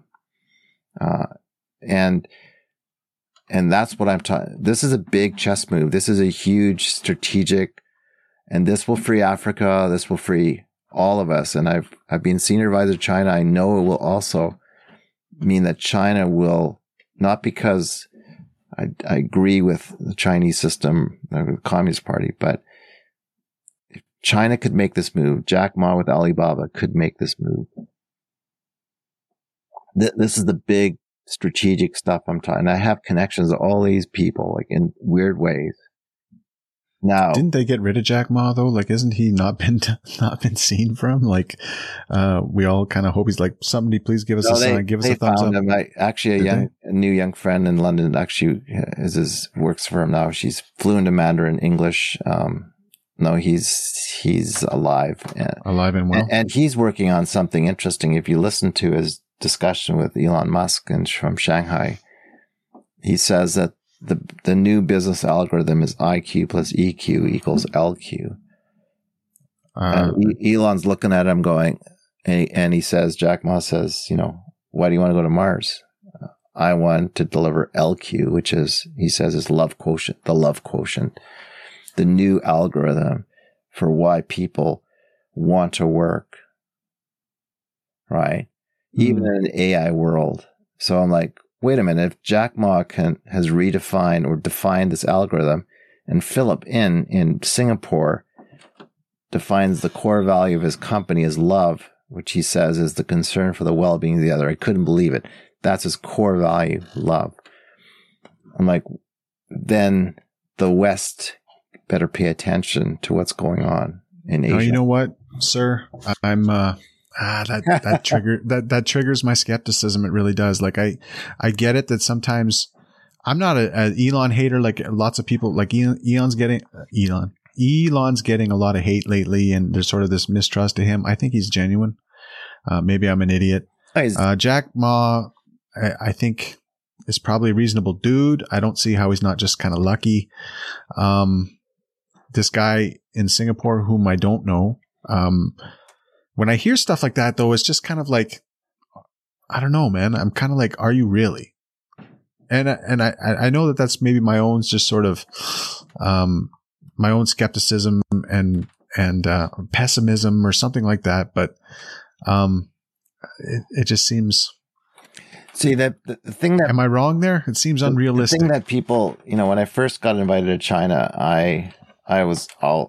And that's what I'm talking. This is a big chess move. This is a huge strategic, and this will free Africa. This will free all of us. And I've been senior advisor to China. I know it will also mean that China will, not because I agree with the Chinese system, the Communist Party, but if China could make this move, Jack Ma with Alibaba could make this move. This is the big strategic stuff I'm talking. I have connections to all these people, like in weird ways. Now, didn't they get rid of Jack Ma though? Like, isn't he not been seen from? Like, we all kind of hope he's like, somebody please give us a sign, give us a thumbs up. Him. Actually, a new young friend in London actually works for him now. She's fluent in Mandarin, English. No, he's alive, alive and well, and he's working on something interesting. If you listen to his discussion with Elon Musk and from Shanghai, he says that the new business algorithm is IQ plus EQ equals LQ. And Elon's looking at him going, and he says, Jack Ma says, why do you want to go to Mars? I want to deliver LQ, which is, he says, is love quotient, the new algorithm for why people want to work, right? Even in an AI world. So I'm like, wait a minute, if Jack Ma has redefined or defined this algorithm, and Philip in Singapore defines the core value of his company as love, which he says is the concern for the well-being of the other. I couldn't believe it. That's his core value, love. I'm like, then the West better pay attention to what's going on in Asia. Oh, you know what, sir? I'm that triggers my skepticism. It really does. Like I get it that sometimes I'm not an Elon hater. Like lots of people, like Elon's getting a lot of hate lately, and there's sort of this mistrust to him. I think he's genuine. Maybe I'm an idiot. Jack Ma, I think is probably a reasonable dude. I don't see how he's not just kind of lucky. This guy in Singapore, whom I don't know, when I hear stuff like that, though, it's just kind of like, I don't know, man. I'm kind of like, are you really? And I know that that's maybe my own just sort of my own skepticism and pessimism or something like that. But it just seems. See, that the thing that, am I wrong there? It seems unrealistic. The thing that people, when I first got invited to China, I was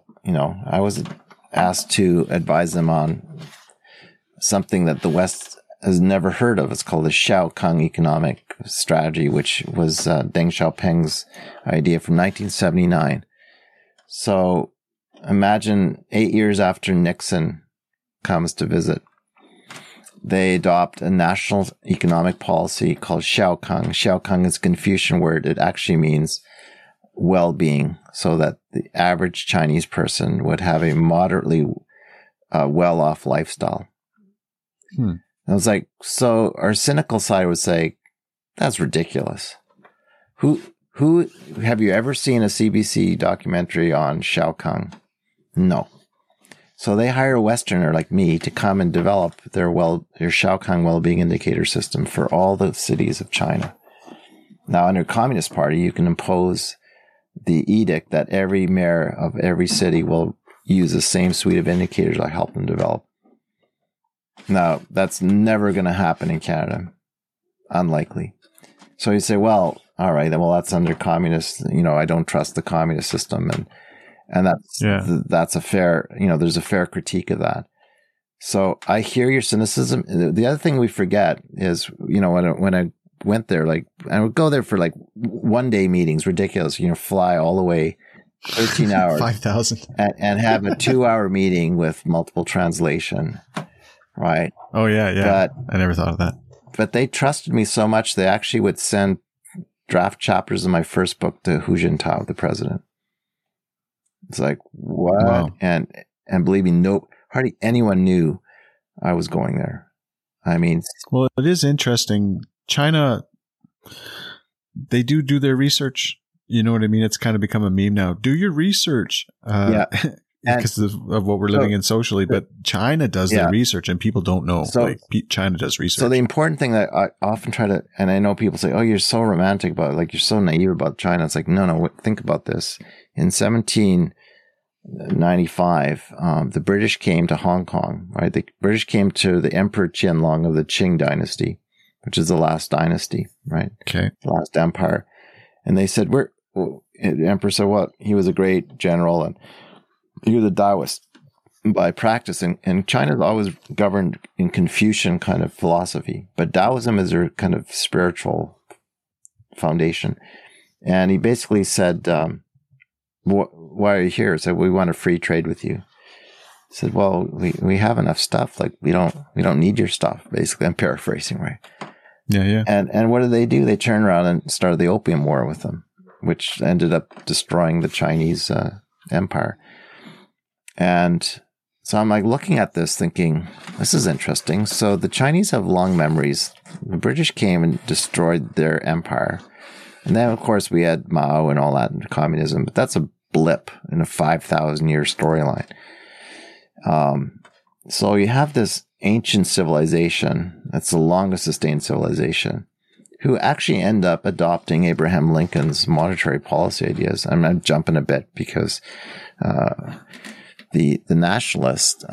asked to advise them on something that the West has never heard of. It's called the Xiaokang economic strategy, which was Deng Xiaoping's idea from 1979. So imagine 8 years after Nixon comes to visit, they adopt a national economic policy called Xiaokang. Xiaokang is a Confucian word. It actually means well-being, so that the average Chinese person would have a moderately well-off lifestyle. I was like, so our cynical side would say, that's ridiculous. Who have you ever seen a CBC documentary on Xiaokang? No. So they hire a Westerner like me to come and develop their Xiaokang well-being indicator system for all the cities of China. Now, under Communist Party, you can impose the edict that every mayor of every city will use the same suite of indicators I help them develop. Now, that's never going to happen in Canada. Unlikely. So you say, well, all right, then, well, that's under communist, I don't trust the communist system. And that's a fair, there's a fair critique of that. So I hear your cynicism. The other thing we forget is, when I went there, like I would go there for like 1 day meetings, ridiculous, fly all the way 13 hours. 5,000. And have a 2-hour meeting with multiple translation. Right. Oh, yeah. I never thought of that. But they trusted me so much, they actually would send draft chapters of my first book to Hu Jintao, the president. It's like, what? Wow. And believe me, hardly anyone knew I was going there. I mean, well, it is interesting. China, they do their research. You know what I mean? It's kind of become a meme now. Do your research. Yeah. Because of what we're living in socially, but China does their research and people don't know. So, China does research. So the important thing that I often try to, and I know people say, oh, you're so romantic about it. Like, you're so naive about China. It's like, no, think about this. In 1795, the British came to Hong Kong, right? The British came to the Emperor Qianlong of the Qing dynasty, which is the last dynasty, right? Okay. The last empire. And they said, the Emperor said, what? He was a great general and he was a Taoist by practice. And China's always governed in Confucian kind of philosophy, but Taoism is their kind of spiritual foundation. And he basically said, why are you here? He said, we want a free trade with you. He said, well, we have enough stuff. Like, we don't need your stuff. Basically, I'm paraphrasing, right? Yeah. And what did they do? They turned around and started the Opium War with them, which ended up destroying the Chinese empire. And so I'm like looking at this thinking, this is interesting. So the Chinese have long memories. The British came and destroyed their empire. And then, of course, we had Mao and all that and communism, but that's a blip in a 5,000-year storyline. So you have this ancient civilization, that's the longest sustained civilization, who actually end up adopting Abraham Lincoln's monetary policy ideas. I'm jumping a bit because the nationalist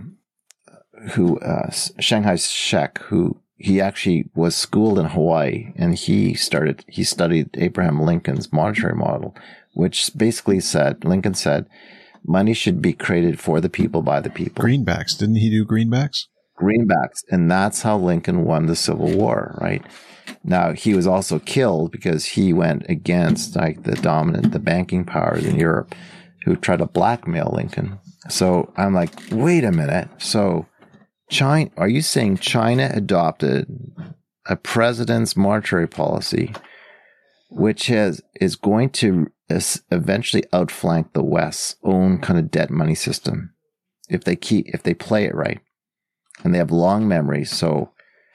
Shanghai Shek, who he actually was schooled in Hawaii, and he studied Abraham Lincoln's monetary model, which basically Lincoln said, money should be created for the people by the people. Greenbacks. Didn't he do greenbacks? Greenbacks. And that's how Lincoln won the Civil War, right? Now, he was also killed because he went against the banking powers in Europe who tried to blackmail Lincoln. So I'm like, wait a minute. So China, are you saying China adopted a president's monetary policy, which is going to eventually outflank the West's own kind of debt money system if they play it right, and they have long memories. So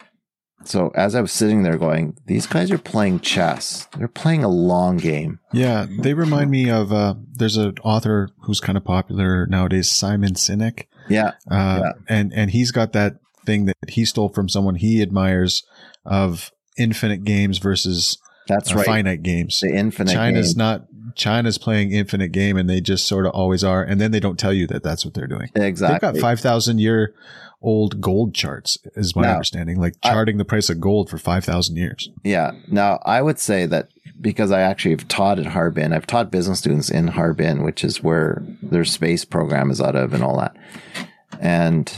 as I was sitting there going, these guys are playing chess. They're playing a long game. Yeah, they remind me of there's an author who's kind of popular nowadays, Simon Sinek. Yeah. And he's got that thing that he stole from someone he admires of infinite games versus finite games. The infinite China's playing infinite game, and they just sort of always are. And then they don't tell you that that's what they're doing. Exactly. They've got 5,000-year-old gold charts, is my understanding, like charting the price of gold for 5,000 years. Yeah. Now, I would say that because I actually have taught at Harbin, I've taught business students in Harbin, which is where their space program is out of and all that. And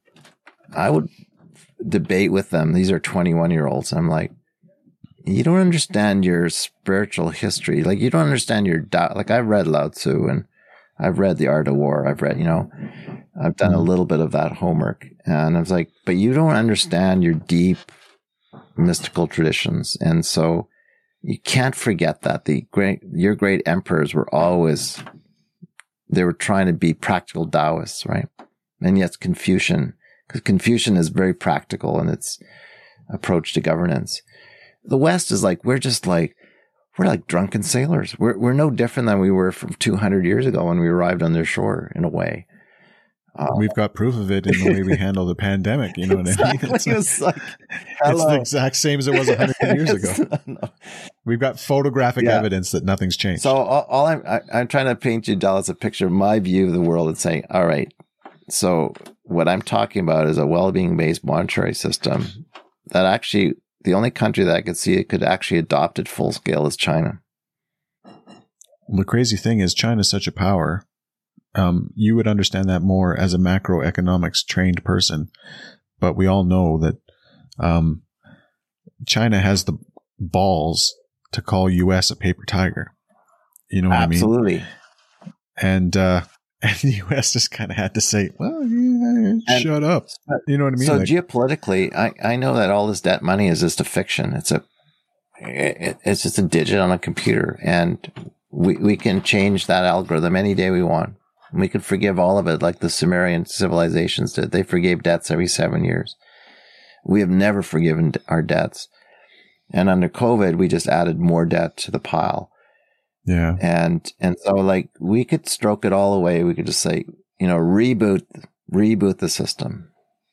I would debate with them. These are 21-year-olds. I'm like, you don't understand your spiritual history. Like, you don't understand your doubt. Like, I've read Lao Tzu and I've read The Art of War. I've read, I've done a little bit of that homework. And I was like, but you don't understand your deep mystical traditions. And so you can't forget that your great emperors were always, they were trying to be practical Taoists, right? And yet Confucian, because Confucian is very practical in its approach to governance. The West is like, we're like drunken sailors. We're no different than we were from 200 years ago when we arrived on their shore, in a way. We've got proof of it in the way we handle the pandemic. You know what I mean? It's the exact same as it was 100 years ago. No. We've got photographic evidence that nothing's changed. So all I'm trying to paint you, Dallas, a picture of my view of the world and saying, all right, so what I'm talking about is a well-being based monetary system that actually, the only country that I could see it could actually adopt it full scale is China. Well, the crazy thing is China's such a power. You would understand that more as a macroeconomics trained person, but we all know that China has the balls to call U.S. a paper tiger. You know what I mean? Absolutely. the U.S. just kind of had to say, well, shut up. You know what I mean? So geopolitically, I know that all this debt money is just a fiction. It's just a digit on a computer, and we can change that algorithm any day we want. We can forgive all of it like the Sumerian civilizations did. They forgave debts every 7 years. We have never forgiven our debts. And under COVID, we just added more debt to the pile. Yeah. And so like we could stroke it all away. We could just say, reboot the system.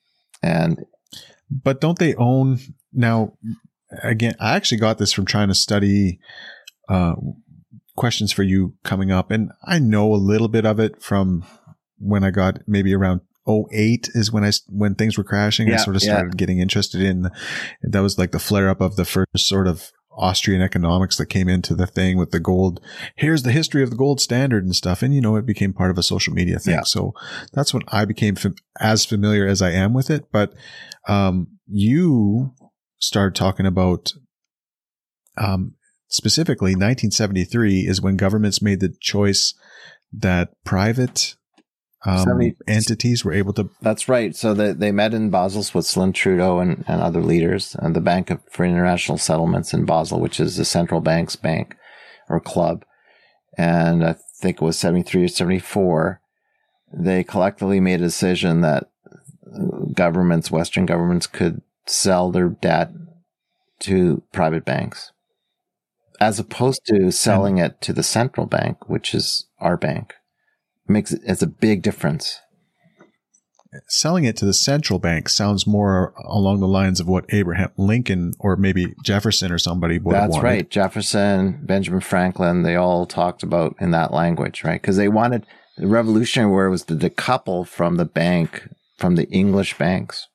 But don't they own now? Again, I actually got this from trying to study questions for you coming up. And I know a little bit of it from when I got maybe around 2008 is when things were crashing. I sort of started getting interested in that was like the flare up of the first sort of Austrian economics that came into the thing with the gold. Here's the history of the gold standard and stuff. And, it became part of a social media thing. Yeah. So that's when I became as familiar as I am with it. But you started talking about specifically 1973 is when governments made the choice that private entities were able to. That's right. So they met in Basel, Switzerland, Trudeau and other leaders, and the Bank for International Settlements in Basel, which is the central bank's bank or club. And I think it was 73 or 74. They collectively made a decision that Western governments could sell their debt to private banks, as opposed to selling it to the central bank, which is our bank. It's a big difference. Selling it to the central bank sounds more along the lines of what Abraham Lincoln or maybe Jefferson or somebody would have wanted. That's right. Jefferson, Benjamin Franklin, they all talked about in that language, right? Because they wanted the Revolutionary War was to decouple from the bank, from the English banks.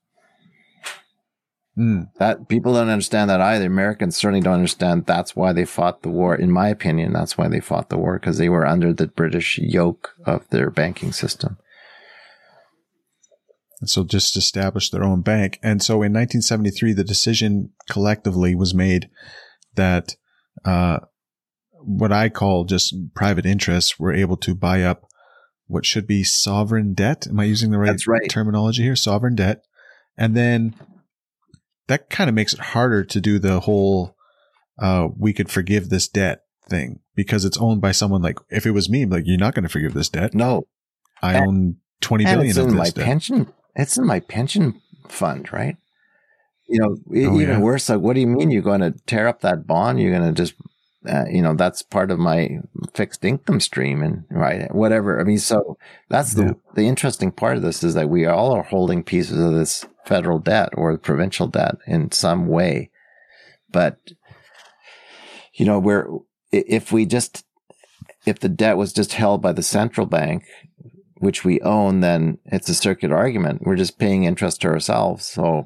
That people don't understand that either. Americans certainly don't understand. That's why they fought the war. In my opinion, that's why they fought the war, because they were under the British yoke of their banking system. So just established their own bank. And so in 1973, the decision collectively was made that what I call just private interests were able to buy up what should be sovereign debt. Am I using the right terminology here? Sovereign debt. And then that kind of makes it harder to do the whole we could forgive this debt thing, because it's owned by someone. Like if it was me, like, you're not going to forgive this debt. No. I own 20 billion of this debt. Pension. It's in my pension fund, right? Even worse, like, what do you mean you're going to tear up that bond? You're going to just, that's part of my fixed income stream and right, whatever. I mean, so that's the interesting part of this is that we all are holding pieces of this federal debt or provincial debt in some way. But, if the debt was just held by the central bank, which we own, then it's a circular argument. We're just paying interest to ourselves. So,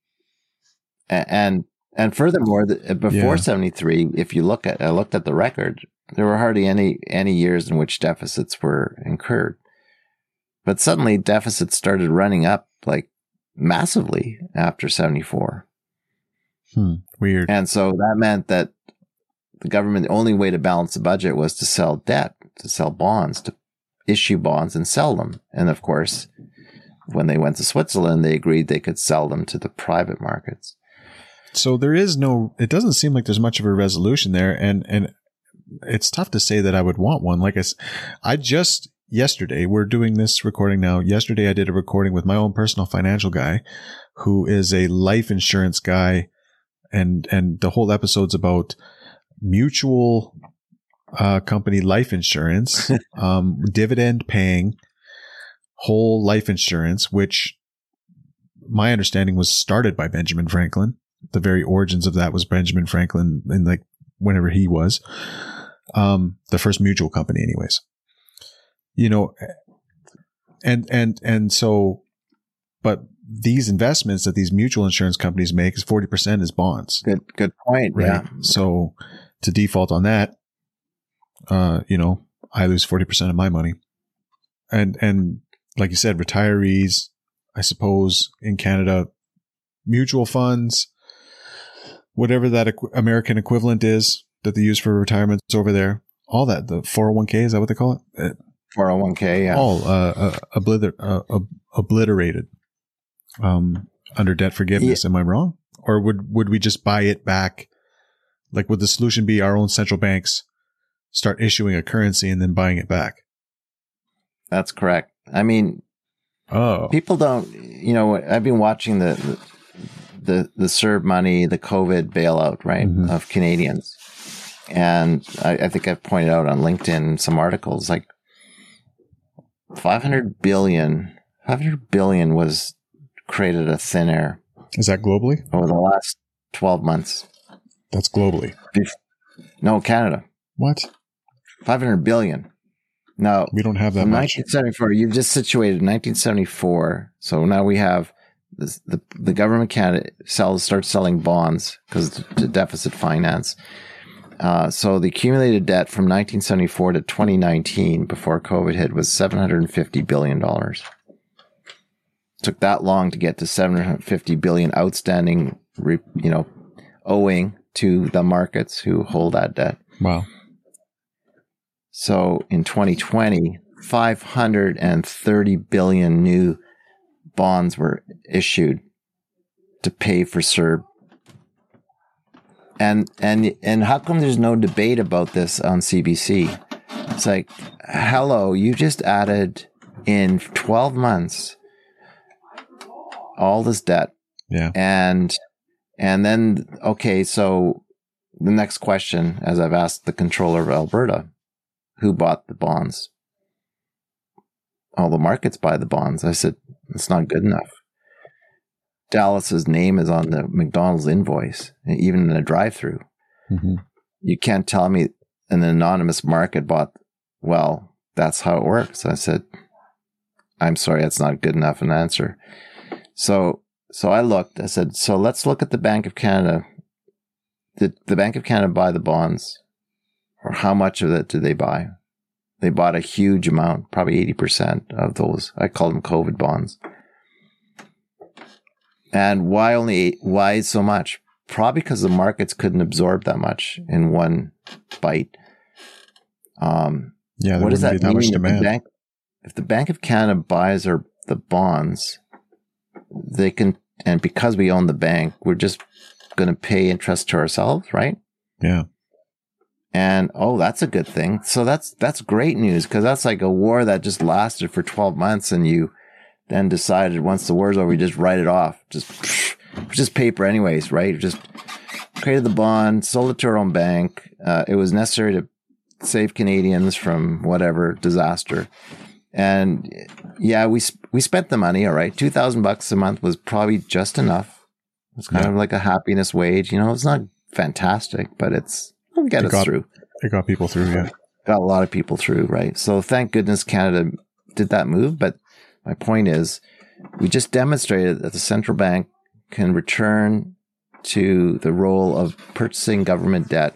and furthermore, before 73, if you looked at the record, there were hardly any years in which deficits were incurred. But suddenly deficits started running up like massively after 74. Weird. And so that meant that the government, the only way to balance the budget was to sell debt, to sell bonds, to issue bonds and sell them. And of course, when they went to Switzerland, they agreed they could sell them to the private markets. So it doesn't seem like there's much of a resolution there. And it's tough to say that I would want one. Like yesterday, we're doing this recording now. Yesterday, I did a recording with my own personal financial guy who is a life insurance guy. And the whole episode's about mutual company life insurance, dividend paying whole life insurance, which my understanding was started by Benjamin Franklin. The very origins of that was Benjamin Franklin in like whenever he was, the first mutual company anyways, and so, but these investments that these mutual insurance companies make is 40% is bonds. Good point. Right. Yeah. So to default on that, I lose 40% of my money. And like you said, retirees, I suppose in Canada, mutual funds, whatever that American equivalent is that they use for retirements over there, all that, the 401k, is that what they call it? 401k, yeah. all obliterated under debt forgiveness. Am I wrong? Or would we just buy it back? Like, would the solution be our own central banks start issuing a currency and then buying it back? That's correct. I mean, people don't, I've been watching the CERB money, the COVID bailout, right, of Canadians. And I think I've pointed out on LinkedIn some articles, like $500 billion was created out of thin air. Is that globally? Over the last 12 months. That's globally. No, Canada. What? $500 billion. Now, we don't have that much. 1974, you've just situated 1974. So now we have the government Canada starts selling bonds because the deficit finance. So the accumulated debt from 1974 to 2019 before COVID hit was $750 billion. Took that long to get to $750 billion outstanding, owing to the markets who hold that debt. Wow. So in 2020, 530 billion new bonds were issued to pay for CERB. And how come there's no debate about this on CBC? It's like, hello, you just added in 12 months all this debt. Yeah. And then, okay, so the next question, as I've asked the Comptroller of Alberta, who bought the bonds? All the markets buy the bonds. I said, it's not good enough. Dallas's name is on the McDonald's invoice, even in a drive-through. Mm-hmm. You can't tell me an anonymous market bought. Well, that's how it works. I said, I'm sorry, that's not good enough an answer. So I looked. I said, so let's look at the Bank of Canada. Did the Bank of Canada buy the bonds? Or how much of it did they buy? They bought a huge amount, probably 80% of those. I call them COVID bonds. And why so much? Probably because the markets couldn't absorb that much in one bite. What does that mean? Much demand. If the Bank of Canada buys the bonds, they can, and because we own the bank, we're just going to pay interest to ourselves, right? Yeah. And, that's a good thing. So that's great news, because that's like a war that just lasted for 12 months and you then decided once the war's over, we just write it off. Just paper anyways, right? Just created the bond, sold it to our own bank. It was necessary to save Canadians from whatever disaster. And yeah, we spent the money. All right. $2,000 a month was probably just enough. It's kind of like a happiness wage. It's not fantastic, but it'll get us through. It got people through. Yeah. Got a lot of people through. Right. So thank goodness Canada did that move. But my point is, we just demonstrated that the central bank can return to the role of purchasing government debt,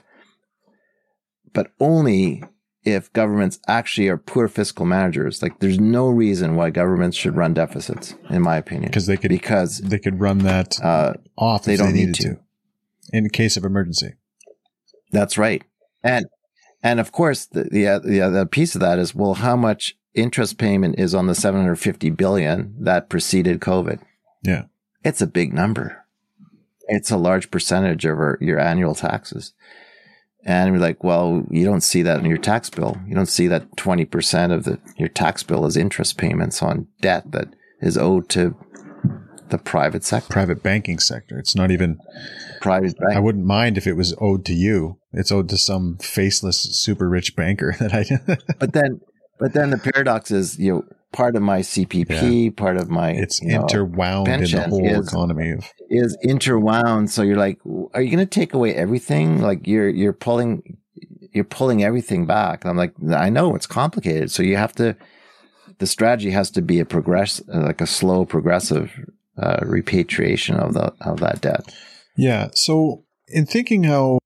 but only if governments actually are poor fiscal managers. Like, there's no reason why governments should run deficits, in my opinion. Because they could run that off if they needed to, in case of emergency. That's right. And of course, the other piece of that is, well, how much interest payment is on the $750 billion that preceded COVID? Yeah. It's a big number. It's a large percentage of your annual taxes. And we're like, well, you don't see that in your tax bill. You don't see that 20% of your tax bill is interest payments on debt that is owed to the private sector. Private banking sector. It's not even private bank. I wouldn't mind if it was owed to you. It's owed to some faceless, super rich banker that I. But then the paradox is, part of my CPP, part of my interwound in the whole economy is interwound. So you're like, are you going to take away everything? Like you're pulling everything back. And I'm like, I know it's complicated. So you have to. The strategy has to be a slow, progressive repatriation of that debt. Yeah. So in thinking how,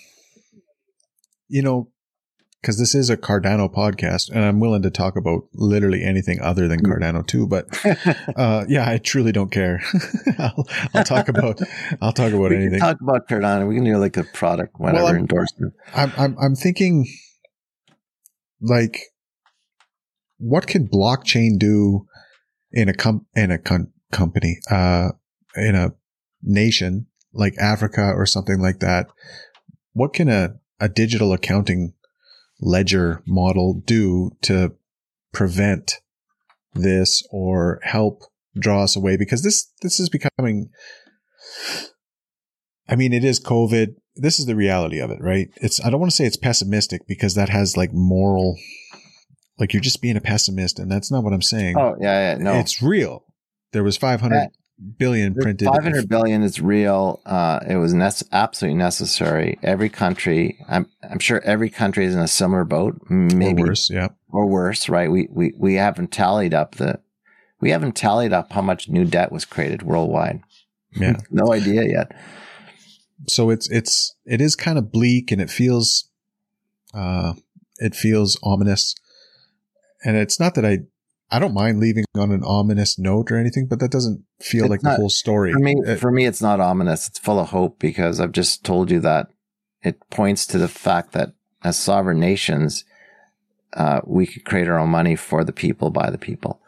because this is a Cardano podcast, and I'm willing to talk about literally anything other than Cardano too. But I truly don't care. I'll talk about we anything. Can talk about Cardano. We can do like a product, endorsement. I'm thinking like what can blockchain do in a company, in a nation like Africa or something like that? What can a digital accounting ledger model do to prevent this or help draw us away? Because this is becoming, I mean, it is COVID. This is the reality of it, right? I don't want to say it's pessimistic because that has like moral, like you're just being a pessimist, and that's not what I'm saying. Oh, yeah, no. It's real. There was 500 billion printed. 500 billion is real. It was absolutely necessary. Every country, I'm sure every country is in a similar boat, maybe or worse, yeah, or worse, right? We haven't tallied up how much new debt was created worldwide. Yeah, no idea yet. So it is kind of bleak, and it feels ominous. And it's not that I don't mind leaving on an ominous note or anything, but that doesn't feel like the whole story. For me, it's not ominous. It's full of hope, because I've just told you that it points to the fact that as sovereign nations, we could create our own money for the people, by the people.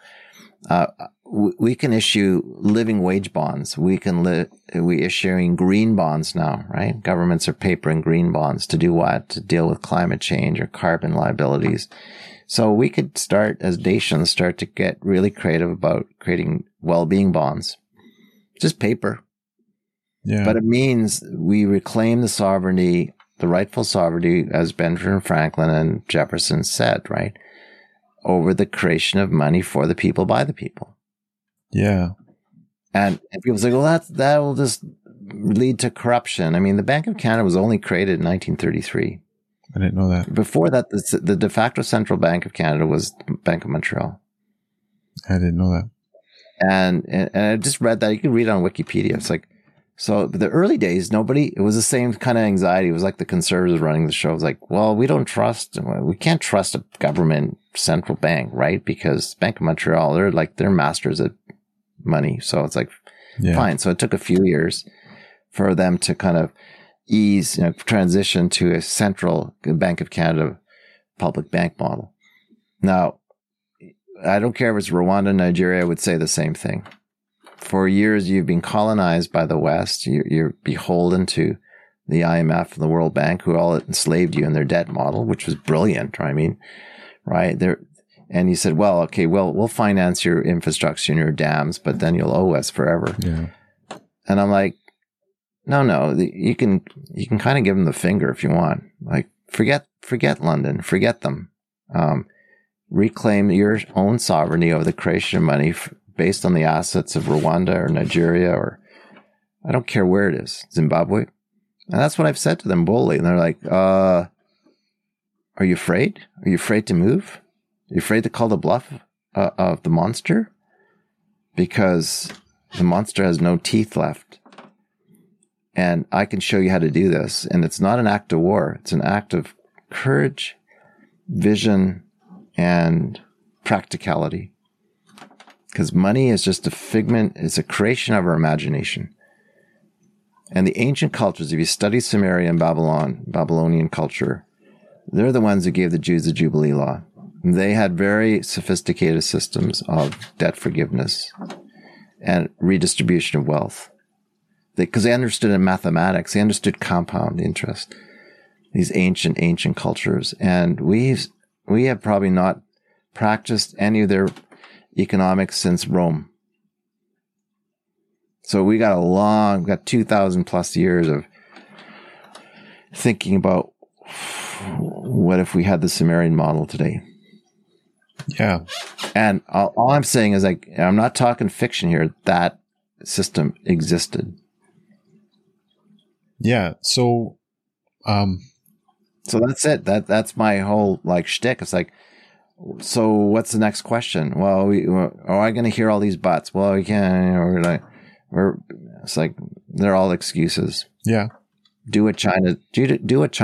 We can issue living wage bonds. We issuing green bonds now, right? Governments are papering green bonds to do what? To deal with climate change or carbon liabilities. So we could start to get really creative about creating well-being bonds. Just paper. Yeah. But it means we reclaim the sovereignty, the rightful sovereignty, as Benjamin Franklin and Jefferson said, right? Over the creation of money for the people, by the people. Yeah. And people say, well, that will just lead to corruption. I mean, the Bank of Canada was only created in 1933. I didn't know that. Before that, the de facto central bank of Canada was Bank of Montreal. I didn't know that. And I just read that. You can read it on Wikipedia. It's like, so the early days, it was the same kind of anxiety. It was like the conservatives running the show. It was like, well, we can't trust a government central bank, right? Because Bank of Montreal, they're masters at money. So it's like, fine. So it took a few years for them to kind of transition to a central Bank of Canada public bank model. Now, I don't care if it's Rwanda, Nigeria, I would say the same thing. For years, you've been colonized by the West. You're beholden to the IMF and the World Bank, who all enslaved you in their debt model, which was brilliant. I mean, right there. And you said, well, okay, we'll finance your infrastructure and your dams, but then you'll owe us forever. Yeah. And I'm like, no, you can kind of give them the finger if you want. Like, forget London, forget them. Reclaim your own sovereignty over the creation of money based on the assets of Rwanda or Nigeria, or I don't care where it is, Zimbabwe. And that's what I've said to them boldly. And they're like, are you afraid? Are you afraid to move? Are you afraid to call the bluff of the monster? Because the monster has no teeth left. And I can show you how to do this. And it's not an act of war. It's an act of courage, vision, and practicality. Because money is just a figment, it's a creation of our imagination. And the ancient cultures, if you study Sumeria and Babylonian culture, they're the ones who gave the Jews the Jubilee Law. They had very sophisticated systems of debt forgiveness and redistribution of wealth. Because they understood in mathematics, they understood compound interest. These ancient cultures. And we have probably not practiced any of their economics since Rome. So we got 2,000 plus years of thinking about what if we had the Sumerian model today. Yeah. And all I'm saying is, like, I'm not talking fiction here. That system existed. Yeah. So that's it. That's my whole shtick. It's like, so what's the next question? Well, are I going to hear all these buts? Well, we can't. It's like they're all excuses. Yeah. Do what China did. Do what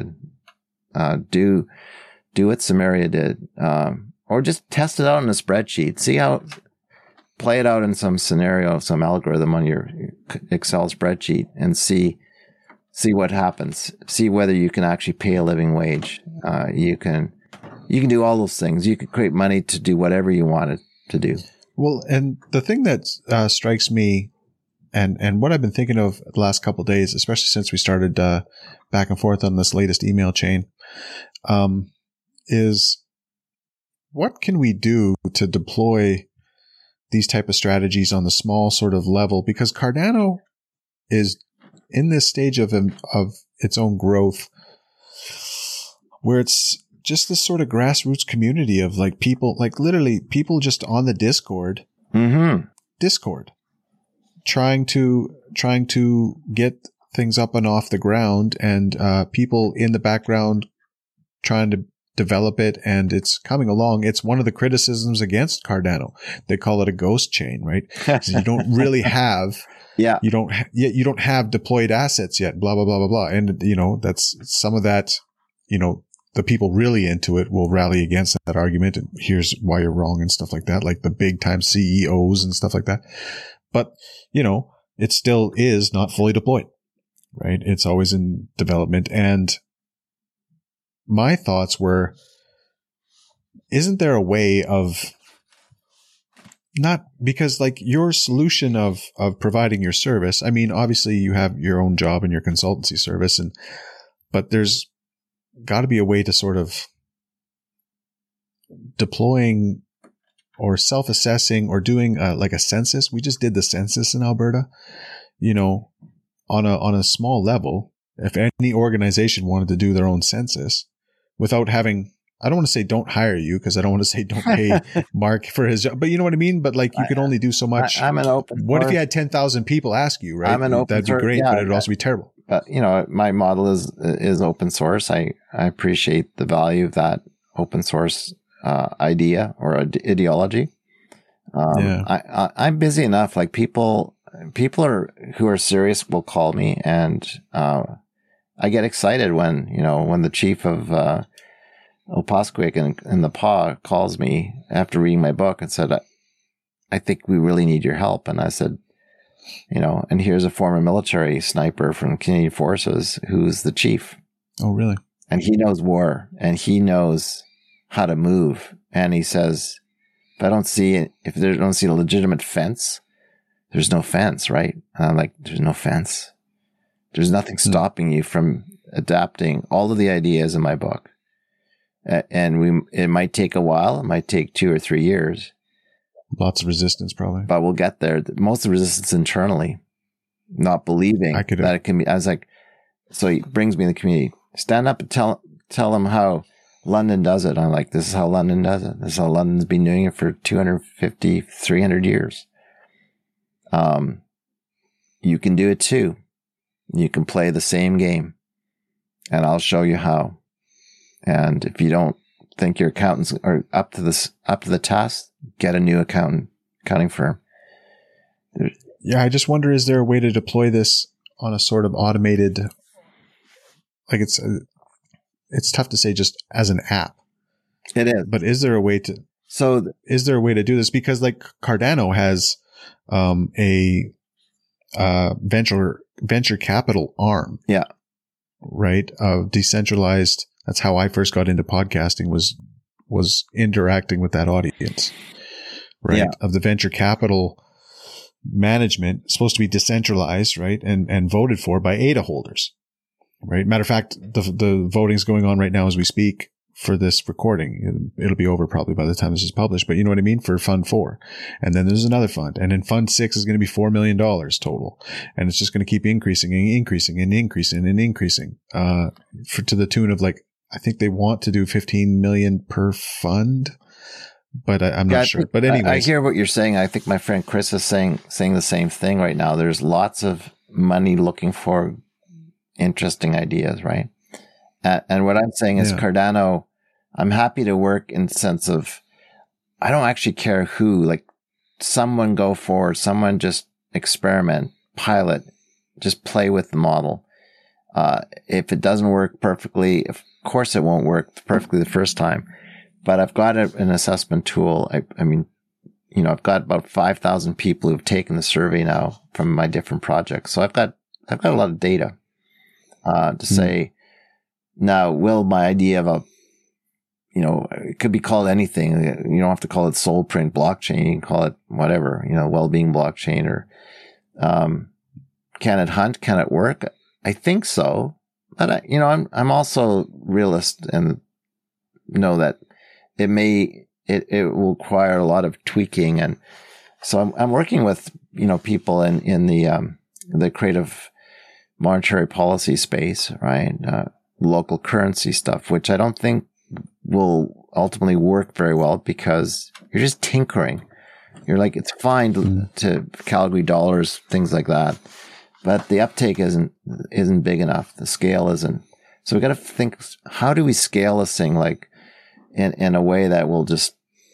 Sumeria did. Or just test it out in a spreadsheet. Play it out in some scenario, some algorithm on your Excel spreadsheet, and see what happens. See whether you can actually pay a living wage. You can You can do all those things. You can create money to do whatever you wanted to do. Well, and the thing that strikes me, and what I've been thinking of the last couple of days, especially since we started back and forth on this latest email chain, is what can we do to deploy these type of strategies on the small sort of level? Because Cardano is in this stage of its own growth, where it's just this sort of grassroots community of like people, like literally people just on the Discord, trying to get things up and off the ground, and people in the background trying to develop it, and it's coming along. It's one of the criticisms against Cardano. They call it a ghost chain, right? So you don't really have, you don't have deployed assets yet, blah, blah, blah, blah, blah. And, that's some of that, the people really into it will rally against that argument. And here's why you're wrong and stuff like that, like the big time CEOs and stuff like that. But, it still is not fully deployed, right? It's always in development. And my thoughts were, isn't there a way of not, because like your solution of providing your service, I mean, obviously you have your own job and your consultancy service, but there's got to be a way to sort of deploying or self-assessing or doing like a census. We just did the census in Alberta, on a small level. If any organization wanted to do their own census without having, I don't want to say don't hire you, because I don't want to say don't pay Mark for his job, but you know what I mean? But like you can only do so much. I'm an open What if you had 10,000 people ask you, right? That'd be great, but it'd also be terrible. But my model is open source. I appreciate the value of that open source idea or ideology. I'm busy enough. Like people who are serious will call me, and I get excited when the chief of Opaskwayak in the PA calls me after reading my book and said, I think we really need your help. And I said, and here's a former military sniper from Canadian Forces who's the chief. Oh, really? And he knows war, and he knows how to move. And he says, if they don't see a legitimate fence, there's no fence, right? And I'm like, there's no fence. There's nothing stopping you from adapting all of the ideas in my book. And it might take a while. It might take 2 or 3 years. Lots of resistance, probably. But we'll get there. Most of the resistance internally, not believing that it can be. I was like, so he brings me in the community. Stand up and tell them how London does it. I'm like, this is how London does it. This is how London's been doing it for 250, 300 years. You can do it too. You can play the same game, and I'll show you how. And if you don't think your accountants are up to the task, get a new accounting firm. Yeah, I just wonder, is there a way to deploy this on a sort of automated, like it's tough to say just as an app. It is. But is there a way to do this? Because like Cardano has a venture capital arm. Yeah. Right? Decentralized. That's how I first got into podcasting, was interacting with that audience. Right? Yeah. Of the venture capital management, supposed to be decentralized, right? And voted for by ADA holders. Right? Matter of fact, the voting's going on right now as we speak for this recording. It'll be over probably by the time this is published, but you know what I mean? For Fund 4. And then there's another fund. And then Fund 6 is going to be $4 million total. And it's just going to keep increasing and increasing and increasing and increasing, to the tune of like, I think they want to do 15 million per fund, but I'm not sure. But anyways. I hear what you're saying. I think my friend Chris is saying the same thing right now. There's lots of money looking for interesting ideas, right? And what I'm saying is Cardano, I'm happy to work in the sense of, I don't actually care who, like someone go forward, someone just experiment, pilot, just play with the model. If it doesn't work perfectly, of course it won't work perfectly the first time, but I've got an assessment tool. I mean, I've got about 5,000 people who've taken the survey now from my different projects. So I've got a lot of data, to say, now, will my idea of it could be called anything. You don't have to call it soul print blockchain. You can call it whatever, well-being blockchain or, can it hunt? Can it work? I think so. But I'm also realist and know that it will require a lot of tweaking. And so I'm working with, people in the creative monetary policy space, right? Local currency stuff, which I don't think will ultimately work very well because you're just tinkering. You're like, it's fine to Calgary dollars, things like that, but the uptake isn't big enough. The scale isn't. So we got to think, how do we scale this thing like in a way that will just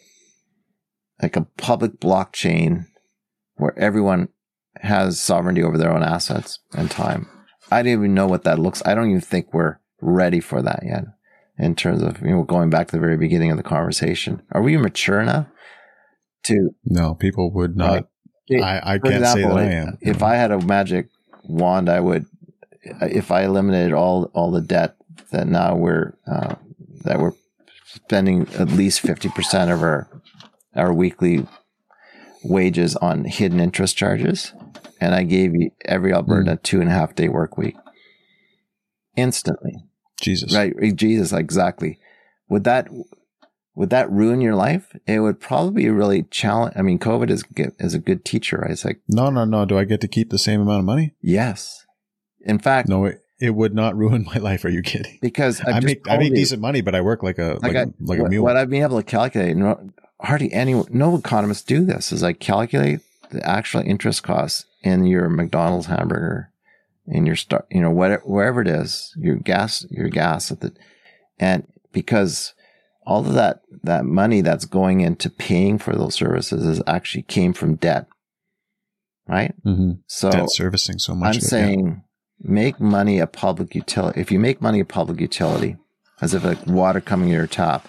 like a public blockchain where everyone has sovereignty over their own assets and time. I don't even know what that looks. I don't even think we're ready for that yet. In terms of, going back to the very beginning of the conversation, are we mature enough to? No, people would not. I can't example, say that I am. If I had a magic wand, I would. If I eliminated all the debt that now we're spending at least 50% of our weekly wages on hidden interest charges, and I gave every Albertan a 2.5 day work week instantly. Jesus. Right. Jesus. Exactly. Would that ruin your life? It would probably be really challenge. I mean, COVID is a good teacher, right? It's like, no. Do I get to keep the same amount of money? Yes. In fact, no, it would not ruin my life. Are you kidding? Because I make decent money, but I work like a mule. What I've been able to calculate, no economists do this, is I calculate the actual interest costs in your McDonald's hamburger, in your wherever it is, your gas and because all of that money that's going into paying for those services is actually came from debt, right? Mm-hmm. So debt servicing so much. I'm saying make money a public utility. If you make money a public utility, as if like water coming to your tap,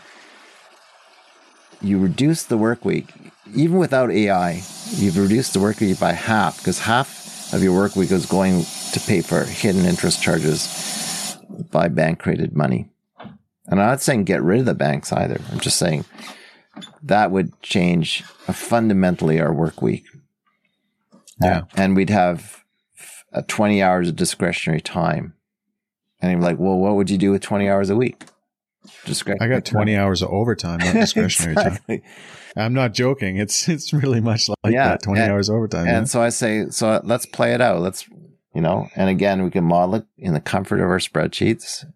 you reduce the work week. Even without AI, you've reduced the work week by half, because half of your work week is going to pay for hidden interest charges by bank created money. And I'm not saying get rid of the banks either. I'm just saying that would change fundamentally our work week. Yeah. And we'd have 20 hours of discretionary time. And you're like, well, what would you do with 20 hours a week? I got 20 hours of overtime, not discretionary exactly. time. I'm not joking. It's really much like that, 20 hours overtime. And so I say, let's play it out. Let's, and again, we can model it in the comfort of our spreadsheets,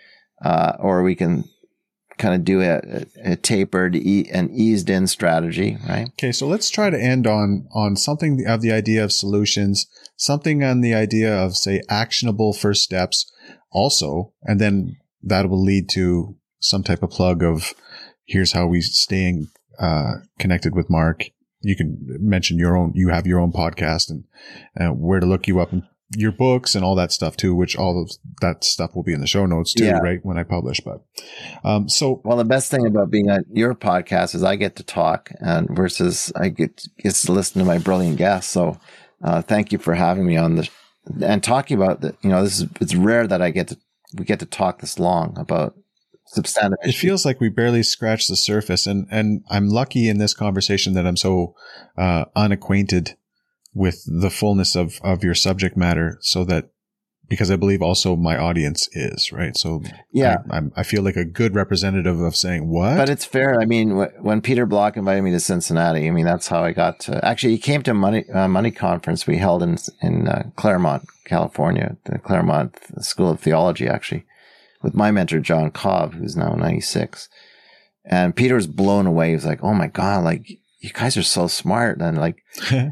or we can kind of do a tapered and eased in strategy, right? Okay. So let's try to end on something of the idea of solutions, something on the idea of, say, actionable first steps also, and then that will lead to some type of plug of here's how we staying connected with Mark. You can mention you have your own podcast and where to look you up and your books and all that stuff too, which all of that stuff will be in the show notes too, right? When I publish, but, well, the best thing about being on your podcast is I get to talk and versus I get to listen to my brilliant guests. So, thank you for having me on and talking about it's rare that we get to talk this long about substantive issues. It feels like we barely scratched the surface, and I'm lucky in this conversation that I'm so unacquainted with the fullness of your subject matter, so that because I believe also my audience is, right. So I feel like a good representative of saying what. But it's fair. I mean, when Peter Block invited me to Cincinnati, I mean, that's how I got to. Actually, he came to a money conference we held in Claremont, California, the Claremont School of Theology, actually, with my mentor, John Cobb, who's now 96. And Peter was blown away. He was like, oh my God, like, you guys are so smart. And like,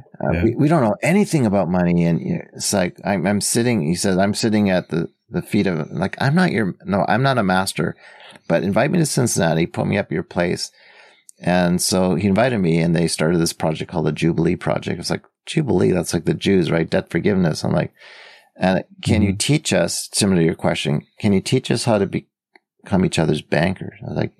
we don't know anything about money. And it's like, I'm sitting, he says, I'm sitting at the feet of, like, I'm not a master, but invite me to Cincinnati, put me up at your place. And so he invited me, and they started this project called the Jubilee Project. It's like, Jubilee, that's like the Jews, right? Debt forgiveness. I'm like, and can you teach us, similar to your question, can you teach us how to become each other's bankers? I was like,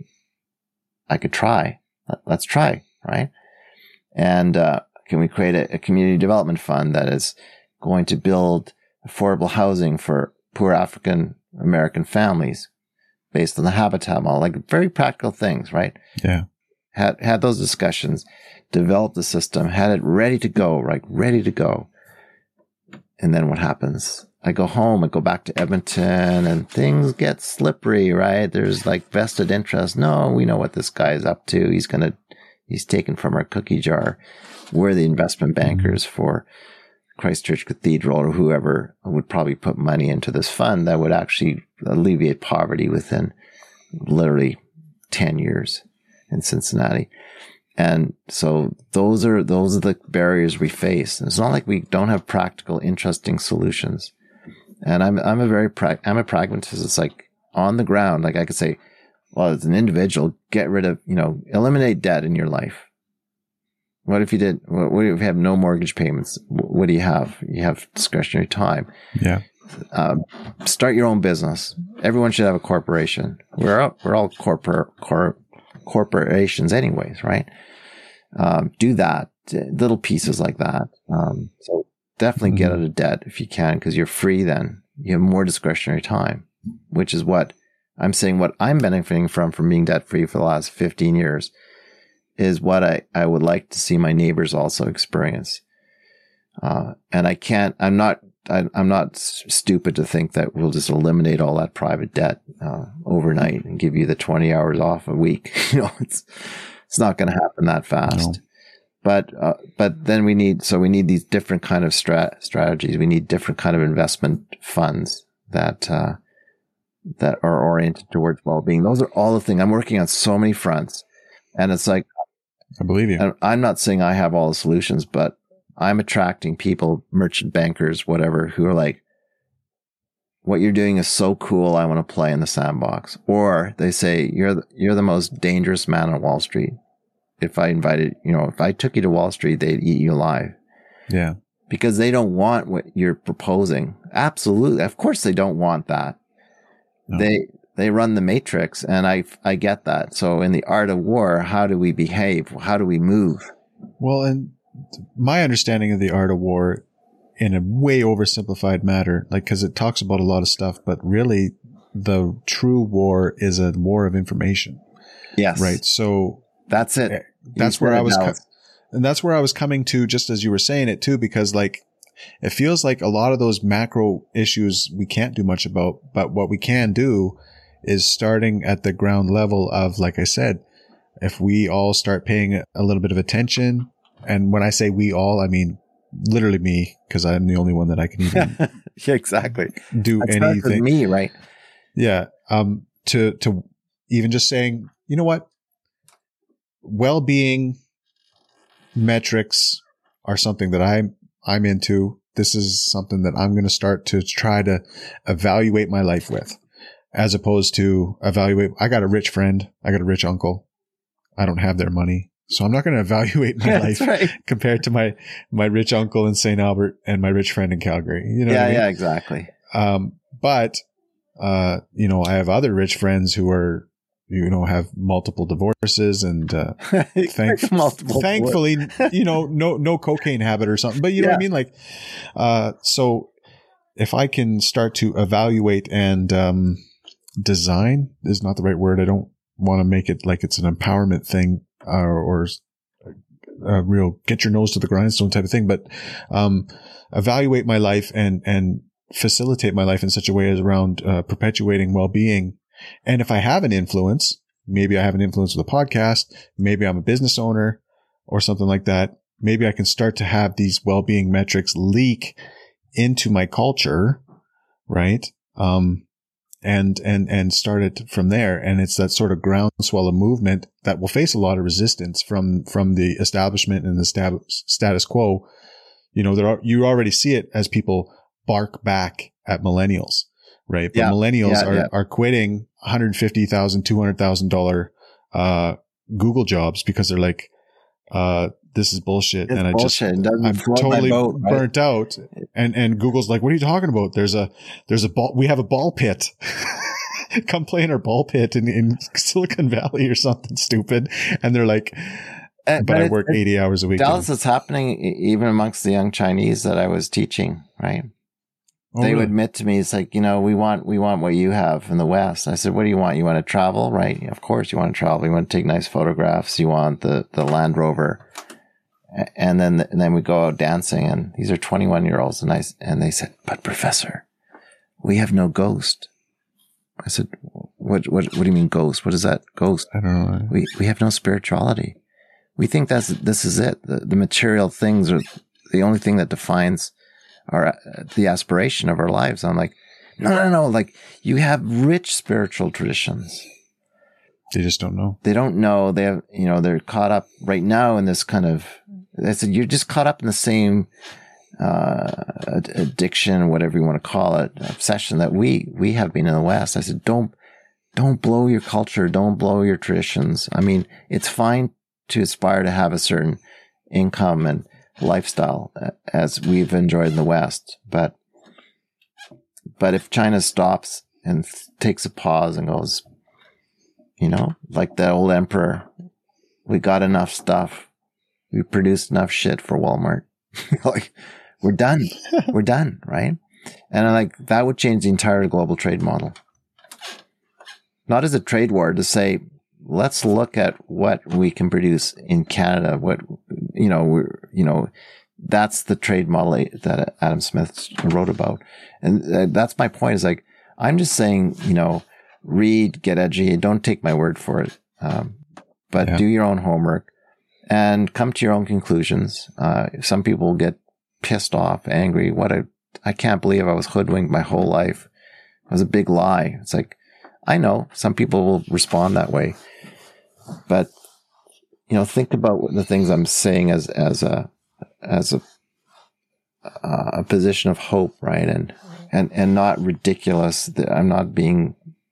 I could try. Let's try, right? And can we create a community development fund that is going to build affordable housing for poor African American families based on the habitat model, like very practical things, right? Yeah. Had those discussions, developed the system, had it ready to go, right? Ready to go. And then what happens? I go home, I go back to Edmonton, and things get slippery, right? There's like vested interest. No, we know what this guy is up to. He's taken from our cookie jar. We're the investment bankers for Christchurch Cathedral or whoever would probably put money into this fund that would actually alleviate poverty within literally 10 years in Cincinnati. And so those are the barriers we face. It's not like we don't have practical, interesting solutions. And I'm a pragmatist. It's like on the ground, like I could say, well, as an individual, get rid of, eliminate debt in your life. What if you did? What if you have no mortgage payments? What do you have? You have discretionary time. Yeah. Start your own business. Everyone should have a corporation. We're all corporations anyways, right? Do that. Little pieces like that. So definitely get out of debt if you can, because you're free then. You have more discretionary time, which is what I'm saying, what I'm benefiting from being debt free for the last 15 years is what I would like to see my neighbors also experience. And I'm not stupid to think that we'll just eliminate all that private debt, overnight and give you the 20 hours off a week. It's not going to happen that fast. No. But then we need these different kind of strategies. We need different kind of investment funds that are oriented towards well-being. Those are all the things. I'm working on so many fronts, and it's like, I believe you. I'm not saying I have all the solutions, but I'm attracting people, merchant bankers, whatever, who are like, what you're doing is so cool. I want to play in the sandbox. Or they say, you're the most dangerous man on Wall Street. If I took you to Wall Street, they'd eat you alive. Yeah. Because they don't want what you're proposing. Absolutely. Of course they don't want that. No. They run the matrix, and I get that. So in the art of war, how do we behave? How do we move? Well, and my understanding of the art of war in a way oversimplified matter, like, because it talks about a lot of stuff, but really the true war is a war of information. Yes. Right. So that's it. That's where I was, and that's where I was coming to, just as you were saying it too, because like, it feels like a lot of those macro issues we can't do much about, but what we can do is starting at the ground level of, like I said, if we all start paying a little bit of attention, and when I say we all, I mean literally me, because I'm the only one that I can even yeah, exactly. do That's anything. Me, right? Yeah. To even just saying, you know what, well-being metrics are something that I'm into. This is something that I'm going to start to try to evaluate my life with, as opposed to evaluate. I got a rich friend. I got a rich uncle. I don't have their money. So I'm not going to evaluate my life compared to my rich uncle in St. Albert and my rich friend in Calgary. You know what I mean? Yeah, exactly. But I have other rich friends who are, have multiple divorces and, thankfully, no cocaine habit or something, but you know what I mean? Like, so if I can start to evaluate and, design is not the right word. I don't want to make it like it's an empowerment thing, or a real get your nose to the grindstone type of thing, but, evaluate my life and facilitate my life in such a way as around, perpetuating well-being. And if I have an influence, maybe I have an influence with a podcast, maybe I'm a business owner or something like that. Maybe I can start to have these well-being metrics leak into my culture, right? And start it from there. And it's that sort of groundswell of movement that will face a lot of resistance from the establishment and the status quo. You already see it as people bark back at millennials. Right. But millennials are quitting $150,000, $200,000, Google jobs because they're like, this is bullshit. It's and bullshit. I'm totally burnt out. And Google's like, what are you talking about? There's a ball. We have a ball pit. Come play in our ball pit in Silicon Valley or something stupid. And they're like, but I work 80 hours a week. Dallas, it's happening even amongst the young Chinese that I was teaching. Right. They would admit to me, it's like, we want what you have in the West. I said, what do you want? You want to travel, right? Of course you want to travel. You want to take nice photographs. You want the Land Rover. And then we go out dancing, and these are 21-year-olds, and they said, but Professor, we have no ghost. I said, what do you mean ghost? What is that ghost? I don't know. We have no spirituality. We think this is it. The material things are the only thing that defines the aspiration of our lives. I'm like, no. Like, you have rich spiritual traditions. They just don't know. They don't know. They have, they're caught up right now in this kind of, I said, you're just caught up in the same, addiction, whatever you want to call it, obsession that we have been in the West. I said, don't blow your culture. Don't blow your traditions. I mean, it's fine to aspire to have a certain income and lifestyle as we've enjoyed in the West. But if China stops and takes a pause and goes, like the old emperor, we got enough stuff. We produced enough shit for Walmart. Like, we're done. We're done. Right. And that would change the entire global trade model. Not as a trade war, to say, let's look at what we can produce in Canada. That's the trade model that Adam Smith wrote about. And that's my point, is like, I'm just saying, read, get educated. Don't take my word for it. But do your own homework and come to your own conclusions. Some people get pissed off, angry. I can't believe I was hoodwinked my whole life. It was a big lie. It's like, I know some people will respond that way, but think about the things I'm saying as a position of hope, right? And not ridiculous. I'm not being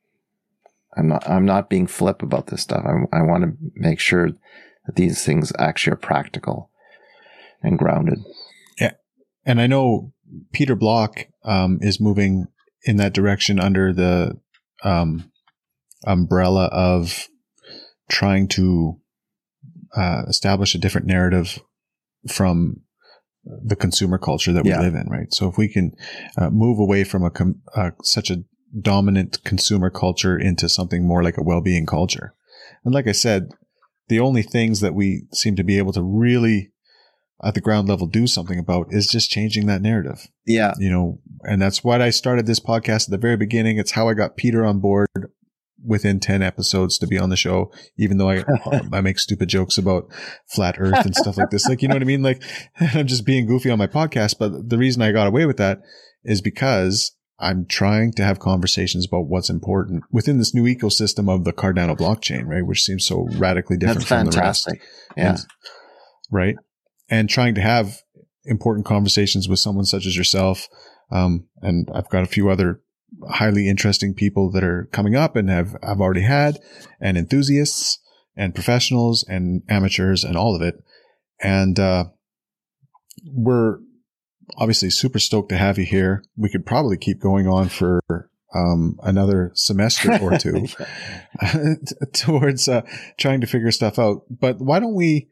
flip about this stuff. I want to make sure that these things actually are practical and grounded. Yeah. And I know Peter Block is moving in that direction under the umbrella of trying to establish a different narrative from the consumer culture that we live in, right? So if we can move away from such a dominant consumer culture into something more like a well-being culture. And like I said, the only things that we seem to be able to really at the ground level do something about is just changing that narrative. Yeah. And that's why I started this podcast at the very beginning. It's how I got Peter on board within 10 episodes to be on the show, even though I make stupid jokes about flat earth and stuff like this. Like, you know what I mean? Like, I'm just being goofy on my podcast. But the reason I got away with that is because I'm trying to have conversations about what's important within this new ecosystem of the Cardano blockchain, right? Which seems so radically different from the rest. Yeah. Right. And trying to have important conversations with someone such as yourself. And I've got a few other highly interesting people that are coming up and I've already had, and enthusiasts and professionals and amateurs and all of it. And, we're obviously super stoked to have you here. We could probably keep going on for, another semester or two towards, trying to figure stuff out. But why don't we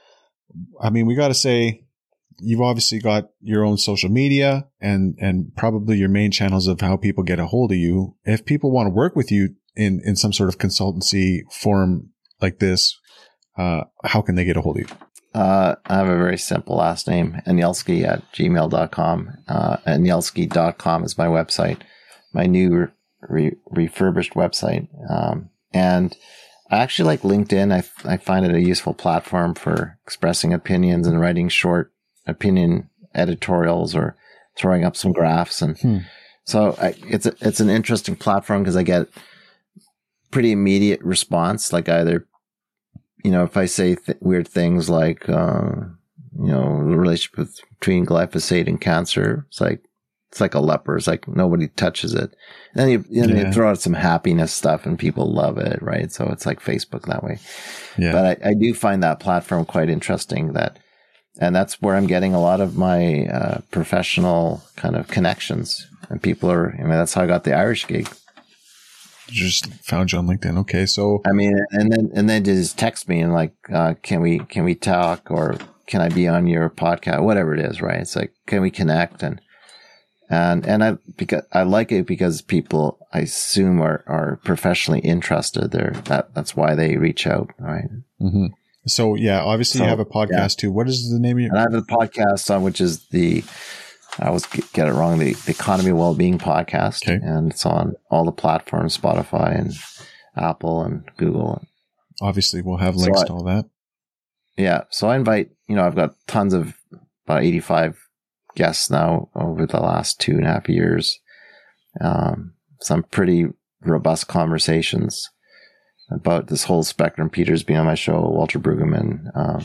got to say, you've obviously got your own social media and probably your main channels of how people get a hold of you. If people want to work with you in some sort of consultancy form like this, how can they get a hold of you? I have a very simple last name, Anielski@gmail.com. Anielski.com is my website, my new refurbished website. And I actually like LinkedIn. I find it a useful platform for expressing opinions and writing short opinion editorials or throwing up some graphs. And so it's an interesting platform because I get pretty immediate response. Like either, if I say weird things like, the relationship between glyphosate and cancer, it's like a leper. It's like nobody touches it. And then you throw out some happiness stuff and people love it, right? So it's like Facebook that way. Yeah. But I do find that platform quite interesting, and that's where I'm getting a lot of my professional kind of connections. And people that's how I got the Irish gig. Just found you on LinkedIn. Okay. So, and then just text me and like, can we talk, or can I be on your podcast? Whatever it is, right? It's like, can we connect? And I like it because people, I assume, are professionally interested. That's why they reach out, right? Mm-hmm. So yeah, obviously you have a podcast too. What is the name of your? And I have a podcast on which is I always get it wrong, the Economy of Wellbeing podcast, and it's on all the platforms, Spotify and Apple and Google. Obviously, we'll have links to all that. Yeah, so I invite. I've got tons of about 85 guests now over the last 2.5 years. Some pretty robust conversations about this whole spectrum. Peter's been on my show, Walter Brueggemann.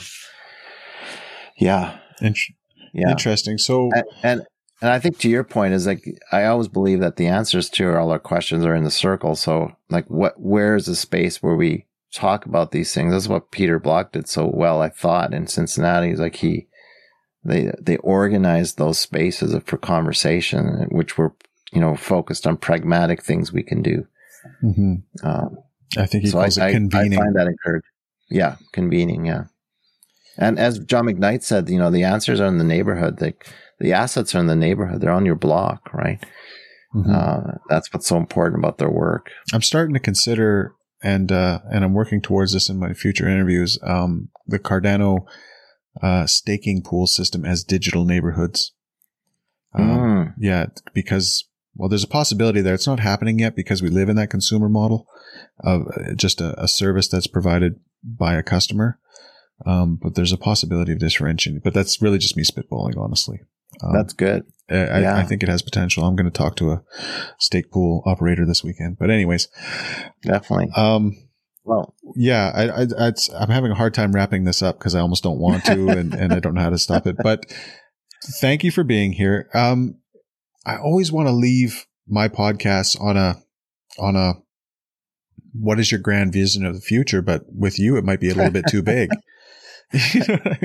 Interesting. So, and I think to your point is like, I always believe that the answers to all our questions are in the circle. So like where is the space where we talk about these things? That's what Peter Block did so well, I thought, in Cincinnati. Is like they organized those spaces for conversation, which were, focused on pragmatic things we can do. Mm-hmm. I think he calls it convening. I find that encouraging. Yeah, convening. Yeah, and as John McKnight said, the answers are in the neighborhood. The assets are in the neighborhood. They're on your block, right? Mm-hmm. That's what's so important about their work. I'm starting to consider, and I'm working towards this in my future interviews, the Cardano staking pool system as digital neighborhoods. Yeah, because, there's a possibility there. It's not happening yet because we live in that consumer model of just a service that's provided by a customer. But there's a possibility of differentiating. But that's really just me spitballing, honestly. That's good. I think it has potential. I'm going to talk to a stake pool operator this weekend. But anyways. Definitely. Well, yeah, I'm having a hard time wrapping this up because I almost don't want to, and I don't know how to stop it. But thank you for being here. I always want to leave my podcasts on a what is your grand vision of the future? But with you, it might be a little bit too big. You know what I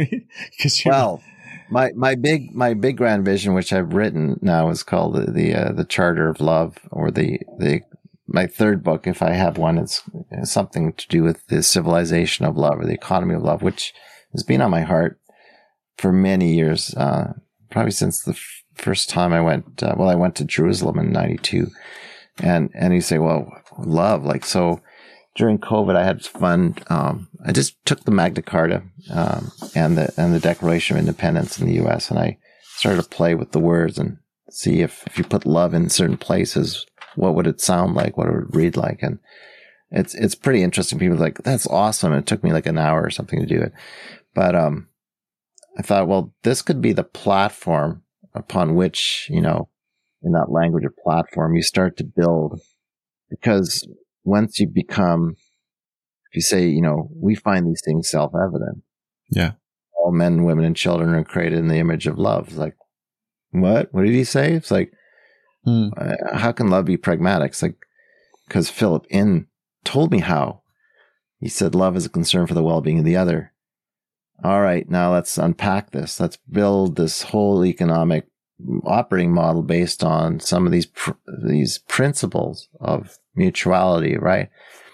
mean? My big grand vision, which I've written now, is called the Charter of Love, or my third book, if I have one, it's something to do with the civilization of love, or the economy of love, which has been on my heart for many years, probably since the first time I went. I went to Jerusalem in '92, and you say, well, love, like, so. During COVID, I had fun. I just took the Magna Carta and the Declaration of Independence in the U.S. and I started to play with the words and see if you put love in certain places, what would it sound like? What would it read like? And it's pretty interesting. People are like, that's awesome. And it took me like an hour or something to do it. But I thought, well, this could be the platform upon which, in that language of platform, you start to build. Because once you become, if you say, we find these things self-evident. Yeah. All men, women, and children are created in the image of love. It's like, what? What did he say? It's like, how can love be pragmatic? It's like, because Philip Inn told me how. He said, love is a concern for the well-being of the other. All right, now let's unpack this. Let's build this whole economic operating model based on some of these principles of mutuality, right?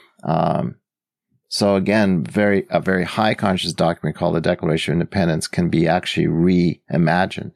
So again, a very high conscious document called the Declaration of Independence can be actually reimagined.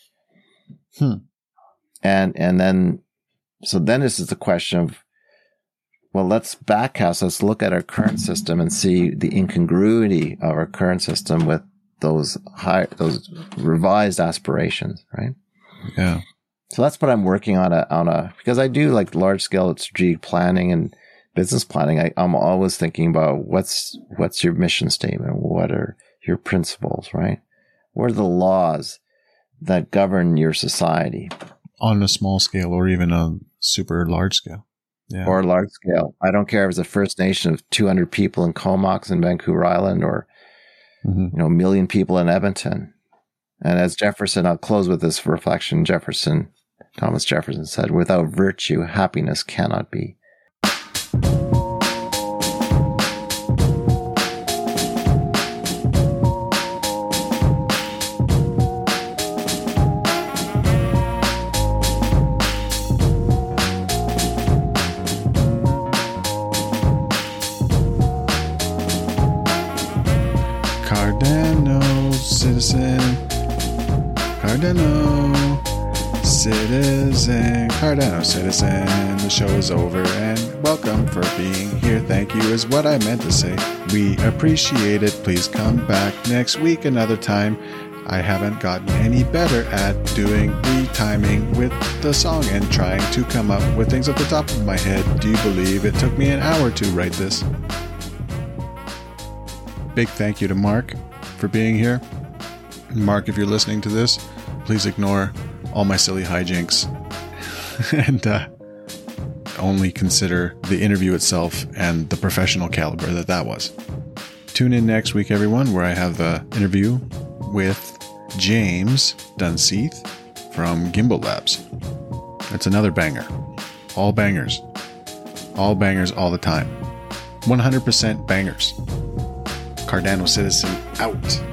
And then this is the question of, well, let's backcast. Let's look at our current system and see the incongruity of our current system with those revised aspirations, right? Yeah. So that's what I'm working on because I do like large scale strategic planning and business planning. I'm always thinking about what's your mission statement? What are your principles, right? What are the laws that govern your society? On a small scale or even a super large scale. Yeah. Or large scale. I don't care if it's a First Nation of 200 people in Comox in Vancouver Island or, a million people in Edmonton. And as Jefferson, I'll close with this reflection. Thomas Jefferson said, without virtue, happiness cannot be. Cardano Citizen, Cardano Citizen, the show is over and welcome for being here. Thank you is what I meant to say. We appreciate it. Please come back next week another time. I haven't gotten any better at doing the timing with the song and trying to come up with things off the top of my head. Do you believe it took me an hour to write this? Big thank you to Mark for being here. Mark, if you're listening to this, please ignore all my silly hijinks and only consider the interview itself and the professional caliber that was. Tune in next week, everyone, where I have the interview with James Dunseith from Gimbal Labs. That's another banger. All bangers. All bangers all the time. 100% bangers. Cardano Citizen out.